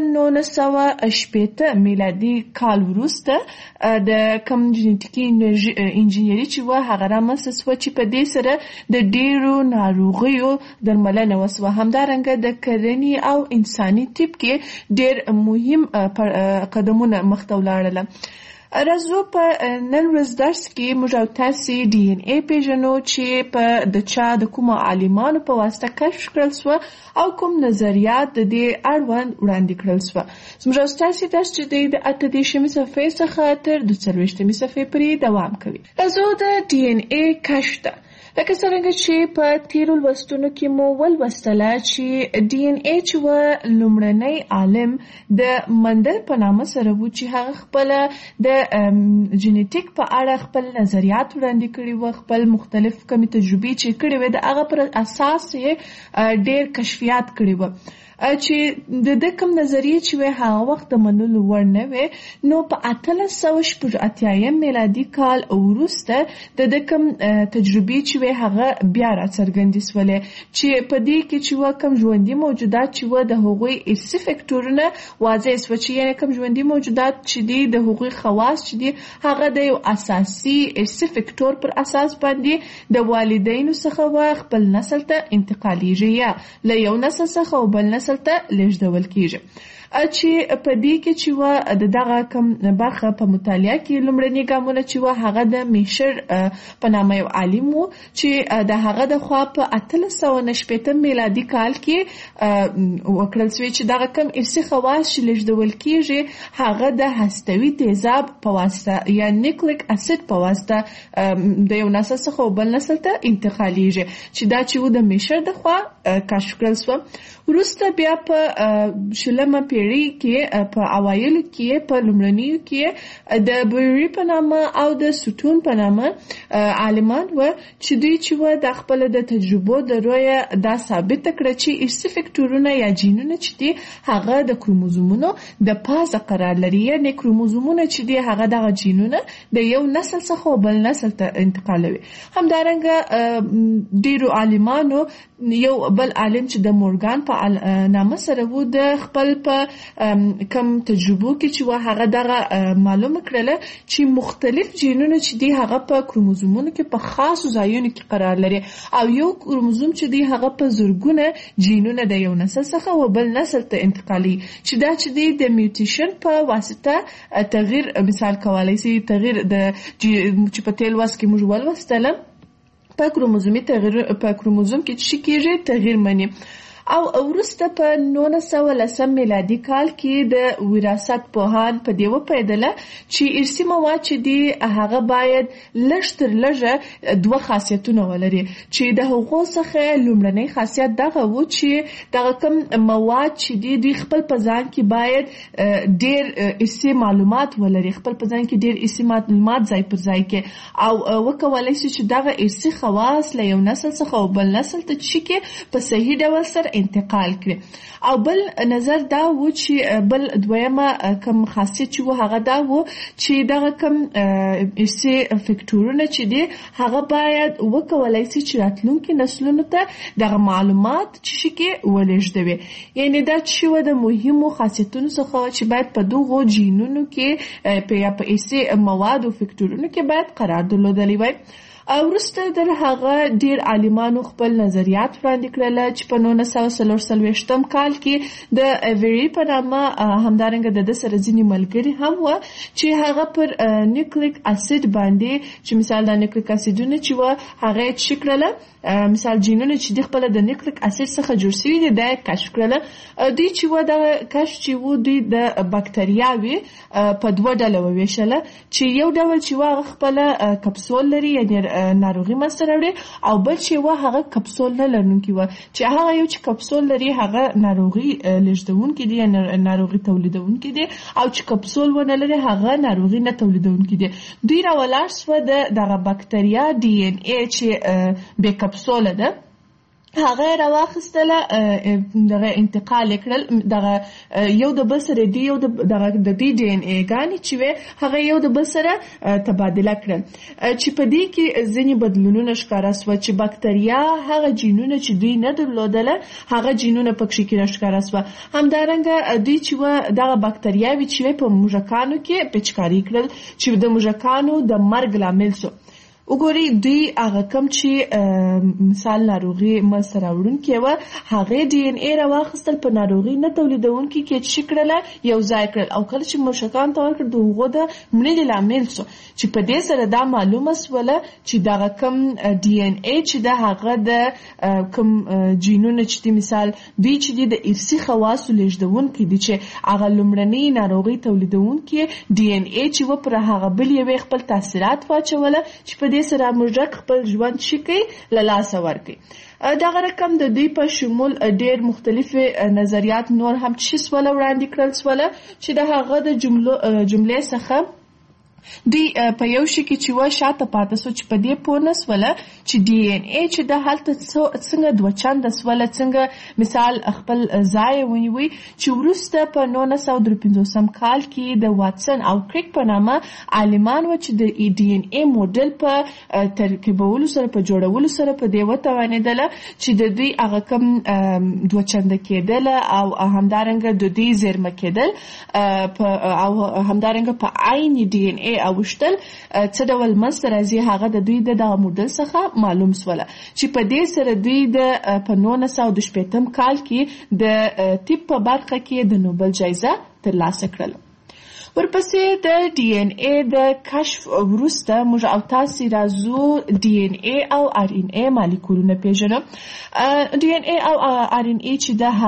1980 میلادي کال ورسته د کم جنیټیکي انجینري چې و هغه رامنځته شوه چې په دې سره د ډیرو ناروغیو درملنه وسوه. همدارنګه د کرنې او انساني طب کې ډیر مهم قدمونه مخته ولاړل. راځو په نن ورځ درس کې موږ او تاسې DNA پیژنو چې په د چا د کومو عالمانو په واسطه کشف کړل شوه او کوم نظریات د دې اړوند وړاندې کړل شوه. موږ او تاسې درس چې د 28مې صفحې څخه تر 42مې صفحې پورې دوام کوي. راځو د DNA کشف ته. لکه څنګه چې په تیرو لوستونو کې مو ولوستله چې DNA چې و لومړنی عالم د مندل په نامه سره و چې هغه خپل د جنیټیک په اړه خپل نظریات وړاندې کړي و، خپل مختلف کمی تجربې چې کړي و د هغه پر اساس یې ډېر کشفیات کړي و چې د کوم نظریه چې هغه وخت د منلو وړ نه وي. نو په 1880 میلادي کال وروسته د کوم تجربې چې هغه بیا راڅرګندې شولې چې په دې کې چې کوم ژوندي موجودات چې د هغوی ارثي فکټورونه واضح شو چې یعنې کوم ژوندي موجودات چې دي د هغوی خواص چې دي هغه د یو اساسي ارثي فکټور پر اساس باندې د والدینو څخه خپل نسل ته انتقالیږي یا له یو نسل څخه بل نسل ته لیږدول کیږي. چې په دې کې چې دغه کم برخه په مطالعه کې لومړني ګامونه چې هغه د میشر په نامه یو عالم و چې د هغه د خوا په 1890 میلادي کال کې وکړل شوی چې دغه کم ارثي خواص چې لیږدول کیږي هغه د هستوي تیزاب په واسطه یا نیوکلیک اسید په واسطه د یو نسل څخه بل نسل ته انتقالیږي چې دا چې د میشر د خوا کشف کړل شو. وروسته بیا په شلمه پیړۍ کې په اوایلو کې په لومړنیو کې د بوری په نامه او د سوتون په نامه عالمان و چې دوی چې د خپل د تجربو د رویه دا ثابت کړه چې ارثي فکټورونه یا جینونه چې دي هغه د کروموزومونو د پاسه قرار لري. یعنې کروموزومونه چې دي هغه دغه جینونه د یو نسل څخه بل نسل ته انتقالوي. همدارنګه ډیرو عالمانو یو بل عالم چې د مورګان په نامه سره وو د خپل په کم تجربو کې چې هغه دغه معلومه کړله چې مختلف جینونه چې دي هغه په کروموزومونو کې په خاصو ځایونو کې قرار لري او یو کروموزوم چې دي هغه په زرګونه جینونه د یو نسل څخه و بل نسل ته انتقالي چې دا چې دي د میوټیشن په واسطه تغییر مثال کولای شي تغییر د چې په تیل واس کې موږ ولوستله په کروموزومي تغییر په کروموزوم کې چې کېږي تغییر مني. او وروسته په 1910 میلادي کال کې د وراثت پوهان په دې وپیدله چې ارثي مواد چې دي هغه باید لږ تر لږه دوه خاصیتونه ولري چې د هغو څخه لومړنی خاصیت دغه و چې دغه کوم مواد چې دي دوی خپل په ځان کې باید ډېر ارثي معلومات ولري، خپل په ځان کې ډېر ارثي معلومات ځای پر ځای کې او وکولای شي چې دغه ارثي خواص له یو نسل څخه بل نسل ته چې په صحیح ډول سره انتقال کړي. او بل نظر دا و چې بل دویمه کم خاصیت چې و هغه دا و چې دغه کم ارثي فکټورونه چې دي هغه باید وکولای شي چې راتلونکي نسلونو ته دغه معلومات چې شي کې ولېږدوي. یعنی دا چې و د مهمو خاصیتونو څخه چې باید په دغو جینونو کې یا په ارثي موادو فکټورونو کې باید قرار درلودلی وای. وروسته د هغه ډیر عالمانو خپل نظریات وړاندې کړل چې په 1943 کال کې د ایوری په نامه همدارنګه د سره ځینې ملګري هم و چې هغه پر نیوکلیک اسید باندې چې مثال د نیوکلیک اسیدونه چې و هغه چې کړل مثال جینونه چې د خپل د نیوکلیک اسید څخه جوړ شوي دي دا کشف کړل. دوی چې و د کشف چې و دوی د بکټریاوي په دوه ډله وویشل چې یو ډول چې و خپل کپسول لري یعنی ناروغي مسته راوړي او بل چې و هغه کپسول نه لرونکي و چې هغه یو چې کپسول لري هغه ناروغي لږدونکي دي ناروغي تولیدونکي دي او چې کپسول ونه لري هغه ناروغي نه تولیدونکي دي. دوی راولاړ سو دغه بکټریا ډي ان اي چې به کپسول ده هغه راواخستله دغه انتقال کړل دغه یو د بل سره دی یو د ډي ان اي غاني چې هغه یو د بل سره تبادله کړل چې په دې کې ځینې بدلونونه ښکارا سو چې بکټریا هغه جینونه چې دوی نه درلودله هغه جینونه پکې کې ښکارا سو. همدارنګه دوی چې دغه بکټریاوي چې په موږکانو کې پچکاری کړل چې د موږکانو د مرګ لامل سو. وګورئ دوی هغه کم چې مثال ناروغي مسته راوړونکي و هغه ډي ان اي راواخیستل په ناروغي نه تولیدونکي کې چې کړله یو ځای کړل او کله چې موږکان ته ورکړل دغه د مړینې لامل سو چې په دې سره دا معلومه سوله چې دغه کم ډي ان اي چې د هغه د کم جینونه چې مثال دوی چې د ارثي خواصو لېږدونکي دي چې هغه لومړنۍ ناروغي تولیدونکي ډي ان اي چې و پر هغه بل یو خپل تاثیرات واچوله چې په سره موږک خپل ژوند شي له لاسه ورکړي. دغه رقم د دوی په شمول ډېر مختلف نظریات نور هم چې سوله وړاندې کړل سوله چې د هغه د جملې څخه دوی په یو شي کې چې و شاته پاتې سو چې په دې پوه نه سوله چې ډي ان اي چې د هلته څنګه دوه چنده سوله څنګه مثال خپل ځای ونیوي چې وروسته په 1953 کال کې د واتسن او کریک په نامه عالمان و چې د ډي ان اي موډل په ترکیبولو سره په جوړولو سره په دې وتوانېدله چې د دوی هغه کم دوه چنده کېدل او همدارنګه د دوی زیرمه کېدل او همدارنګه په عین ډي ان اي اوشتل څه ډول منځته راځي هغه د دوی دغه موډل څخه معلوم سوله چې په دې سره دوی په 1915 کال کې د طب په برخه کې د نوبل جایزه ترلاسه کړله. ورپسې د ډي ان اي د کشف وروسته موږ او تاسو راځو ډي ان اي او ار ان اي مالیکولونه پیژنو. ډي ان اي او ار ان اي چې د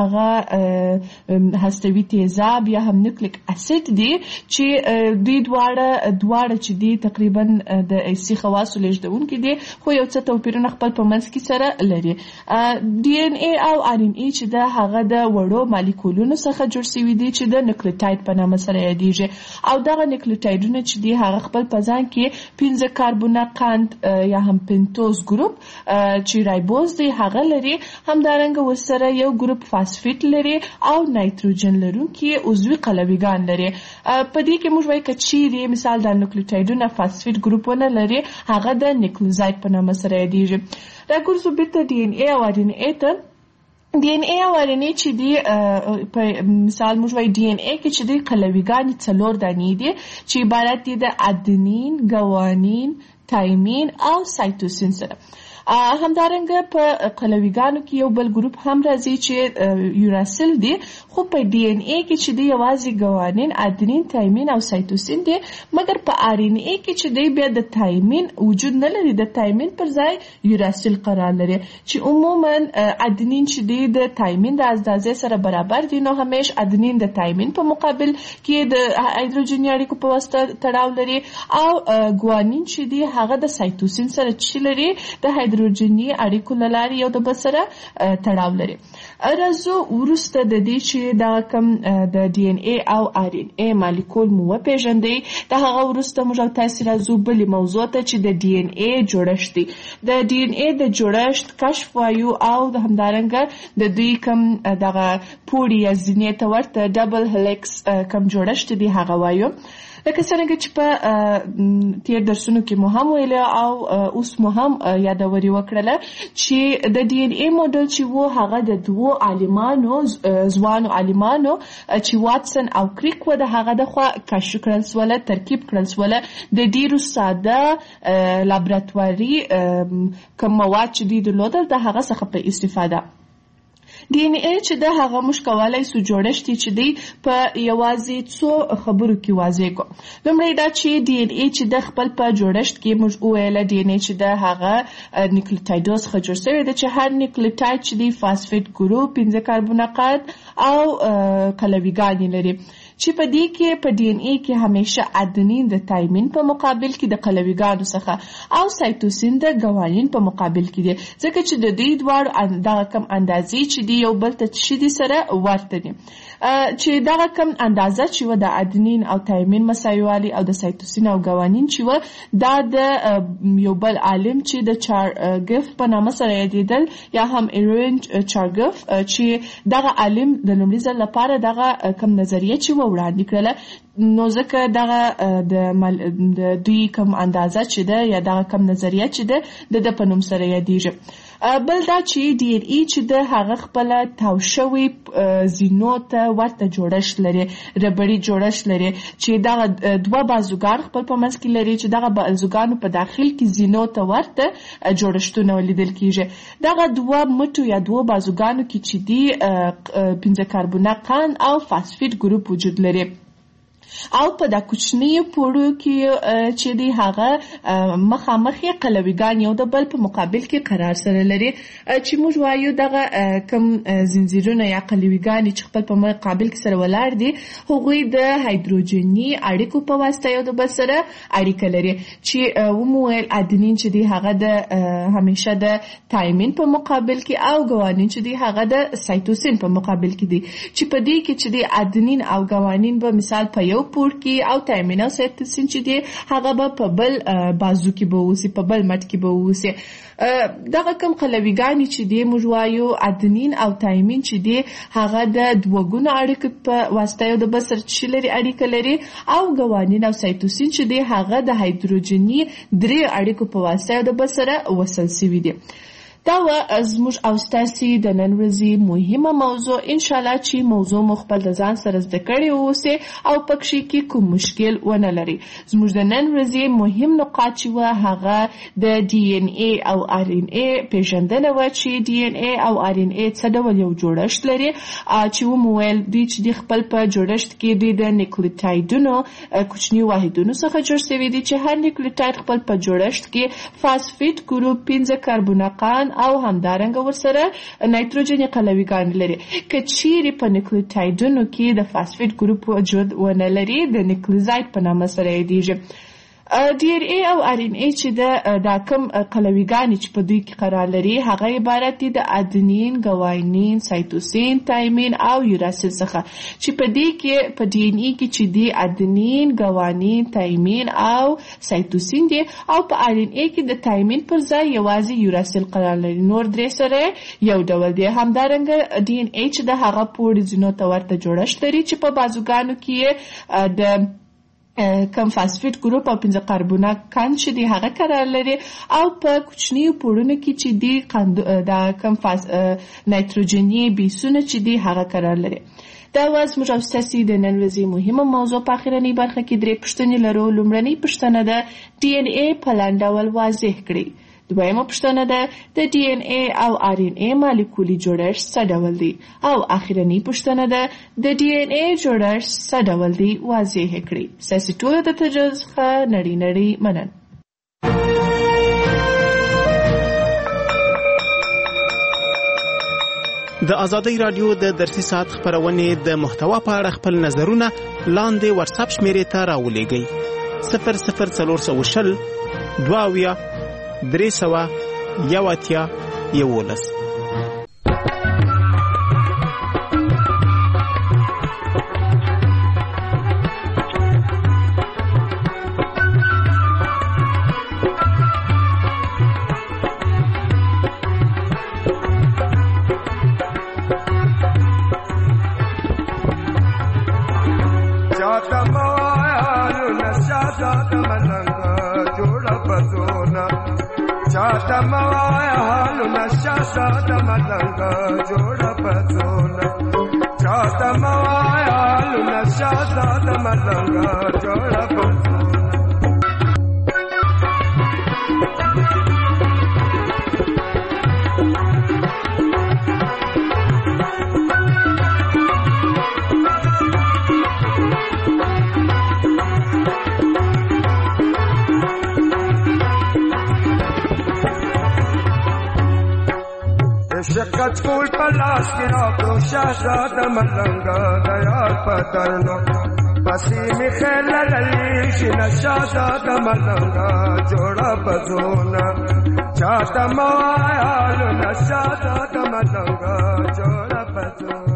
هغه هستوي تیزاب یا هم نیوکلیک اسید دي چې دوی دواړه چې دي تقریبا د ارثي خواصو لېږدونکي دي خو یو څه توپیرونه خپل په منځ کې سره لري. ډي ان اي او ار ان اي چې د هغه د وړو مالیکولونو څخه جوړ شوي دي چې د نیوکلیوټاید په نامه سره یادېږي او دغه نیوکلیوټایډونه چې دي هغه خپل په ځان کې 15 کاربونه قند یا هم پنتوز ګروپ چې رایبوز دی هغه لري. همدارنګه ورسره یو ګروپ فاسفیټ لري او نایتروجن لرونکي عضوي قلویګان لري. په دې کې موږ وایو چې مثال د نیوکلیوټایډونه فاسفیټ ګروپونه لري هغه د نیوکلیوزاید په نامه سره یادېږي. راګرځو بیرته ډي ان اي او ار ان اي ته. ډي ان اي او ار ان اي چې دي په مثال موږ وایو ډي ان اي کې چې دي قلویګان 4 دانې دي چې عبارت دي د ادنین، ګوانین، تایمین او سایتوسین سره. همدارنګه په قلویګانو کې یو بل ګروپ هم راځي چې یوراسیل دي خو په ډي ان اي کې چې دي یوازې ګوانین، ادنین، تایمین او سایتوسین دي مګر په ار ان اي کې چې دي بیا د تایمین وجود نه لري. د تایمین پر ځای یوراسیل قرار لري چې عموما ادنین چې دي د تایمین د اندازې سره برابر دي نو همیش ادنین د تایمین په مقابل کې د هایدروجني اړیکو په واسطه تړاو لري او ګوانین چې دي هغه د سایتوسین سره چې لري د هایدروجني اړیکو لاري یو د بل سره تړاو لري. راځو ورسته د دې چې چې دا کوم د ډي ان اي او ار ان اي مالیکول مو وپېژندئ د هغه وروسته موږ تاسو راځو بلې موضوع ته چې د ډي ان اي جوړښت دی. د ډي ان اي د جوړښت کشف وایو او د همدارنګه د دوی کوم دغه پوړی یا زینې ته ورته ډبل هلیکس کوم جوړښت دی هغه وایو. لکه څنګه چې په تیر درسونو کې مو هم ویل او اوس مو هم یادوري وکړله چې د ډي ان اي موډل چې وو هغه د دوو عالمانو ځوانو عالمانو چې واتسن او کریک و د هغه د خوا کشف کړل سوله ترکیب کړل سوله د ډیرو ساده لابراتواري کوم مواد چې دوی درلودل د هغه څخه په استفاده ډي ان اي چې د هغه موږ کولای سو جوړښت چې دی په یوازې څو خبرو کې واضح کو. لومړی دا چې ډي ان اي چې د خپل په جوړښت کې موږ وویل ډي ان اي چې د هغه نیوکلیوټایډز څخه جوړ شوی دی چې هر نیوکلیوټاید چې دی فاسفیټ ګروپ 15 کاربونقات او قلویګان لري چې په دې کې په ډي ان اي کې همیشه ادنین د تایمین په مقابل کې د قلویګانو څخه او سایتوسین د ګوانین په مقابل کې دي ځکه چې د دې دواړو دغه کم اندازې چې دی یو بل ته شي دي سره ورته دي چې دغه کم اندازه چې و د ادنین او تایمین مساوي او د سایتوسین او ګوانین چې و دا د یو بل عالم چې د چارګف په نامه سره یادېدل یا هم ایرنج چارګف چې دغه عالم د لومړي ځل لپاره دغه کم نظریه چې وړاندې کړله نو ځکه دغه د دوی کم اندازه چې ده یا دغه کم نظریه چې ده د په نوم سره یادېږي. بل دا چې ډي ان اي چې د هغه خپل تاو شوی زینو ته ورته جوړښت لري ربړی جوړښت لري چې دغه دوه بازوګان خپل په منځ کې لري چې دغه بازوګانو په داخل کې زینو ته ورته جوړښتونه لیدل کیږي. دغه دوه مټو یا دوه بازوګانو کې چې دی 15 کاربونقان او فاسفیټ ګروپ وجود لري او په دا کوچنی پوړو کې چې دی هغه مخامخ قلویګان یو د بل په مقابل کې قرار سره لري چې موږ وایو دغه کم زنجیرونه یا قلویګان چې خپل په مقابل کې سره ولاړ دي هغوی د هایدروجني اړیکو په واسطه یو د بل سره اړیکه لري چې ومویل ادنین چې دی هغه د همیشه د تایمین په مقابل کې او ګوانین چې دی هغه د سایتوسین په مقابل کې دي چې په دې کې چې دی ادنین او ګوانین به مثال په یو پور کې او تایمین او سایتوسین چې دی هغه به په بل بازو کې به ووسي په بل مټ کې به ووسي. دغه کوم قلویګان چې دی موږ وایو ادنین او تایمین چې دی هغه د دوه ګونو اړیکې په واسطه یو د بل سره چې لري اړیکه لري او ګوانین او سایتوسین چې دی هغه د هایدروجني درې اړیکو په واسطه یو د بل سره وصل شوي دي. دا و زموږ او ستاسو د نن ورځې مهمه موضوع ان شاء الله چې موضوع مخبل د ځان سره زده کړی اوسه او پکې کې کوم مشکل ونه لري. زموږ د نن ورځې مهم نقاط چې و هغه د ډي ان اي او ار ان اي پیژندنه و چې ډي ان اي او ار ان اي څه ډول یو جوړښت لري چې ومویل دي چې د خپل په جوړښت کې د نیوکلیوټایډونو کوچنی واحدونو څخه جوړ شوی دي چې هر نیوکلیوټاید خپل په جوړښت کې فاسفیټ ګروپ 15 کاربونقان او همدارنګه ورسره نایتروجن قلویګان لري. کچيري په نیوکلیوټایډونو کې د فاسفیټ ګروپ وجود ونه لري د نیوکلیوزاید په نامه سره یادېږي. ډي ان اي او ار ان اي چې دا کوم قلویګان چې په دوی کې قرار لري هغه عبارت دي د ادنین، ګوانین، سایتوسین، تایمین او یوراسیل څخه چې په دې کې په ډي ان اي کې چې دی ادنین، ګوانین، تایمین او سایتوسین دي او په ار ان اي کې د تایمین پر ځای یوازې یوراسیل قرار لري. نور درې سره یو ډول دي. همدارنګه ډي ان اي چې د هغه پوړ زینو ته ورته جوړښت لري چې په بازوګانو کې د کم فاسفیټ ګروپ او 15 کاربونقان چې دی هغه قرار لري او په کوچنی پوړونو کې چې دی دا کم نایتروجني بیسونه چې دی هغه قرار لري. دا واز موږ او ستاسو د نن ورځې مهمه موضوع په اخرنی برخه کې درې پوښتنې لرو. لومړنۍ پوښتنه ده ډي ان اي په لاندې ډول واضح کړئ. دویمه پوښتنه ده د ډي ان اي او ار ان اي مالیکولي جوړښت څه ډول دی او اخرنی پوښتنه ده د ډي ان اي جوړښت څه ډول دی واضح کړئ. ستاسو ټول د تجربه څخه نړۍ مننه. د ازادۍ رادیو د درسي ساعت خبرونه د محتوا په اړه خپل نظرونه لاندې واتساپ شمیرې ته راولېږئ 00420 22 311. چاته موایالو نشا سات ملنګ جوړ پزونه چاته موایالو نشا سات ملنګ جوړ پزونه چاته موایالو نشا سات ملنګ جوړ پزونه شکت کول پلاس کی راکو شاهزاد ملنگا دیار پترنو پسی می خیل للیش نشاهزاد ملنگا جوڑا بزونا چاہتا موایالو نشاهزاد ملنگا جوڑا بزونا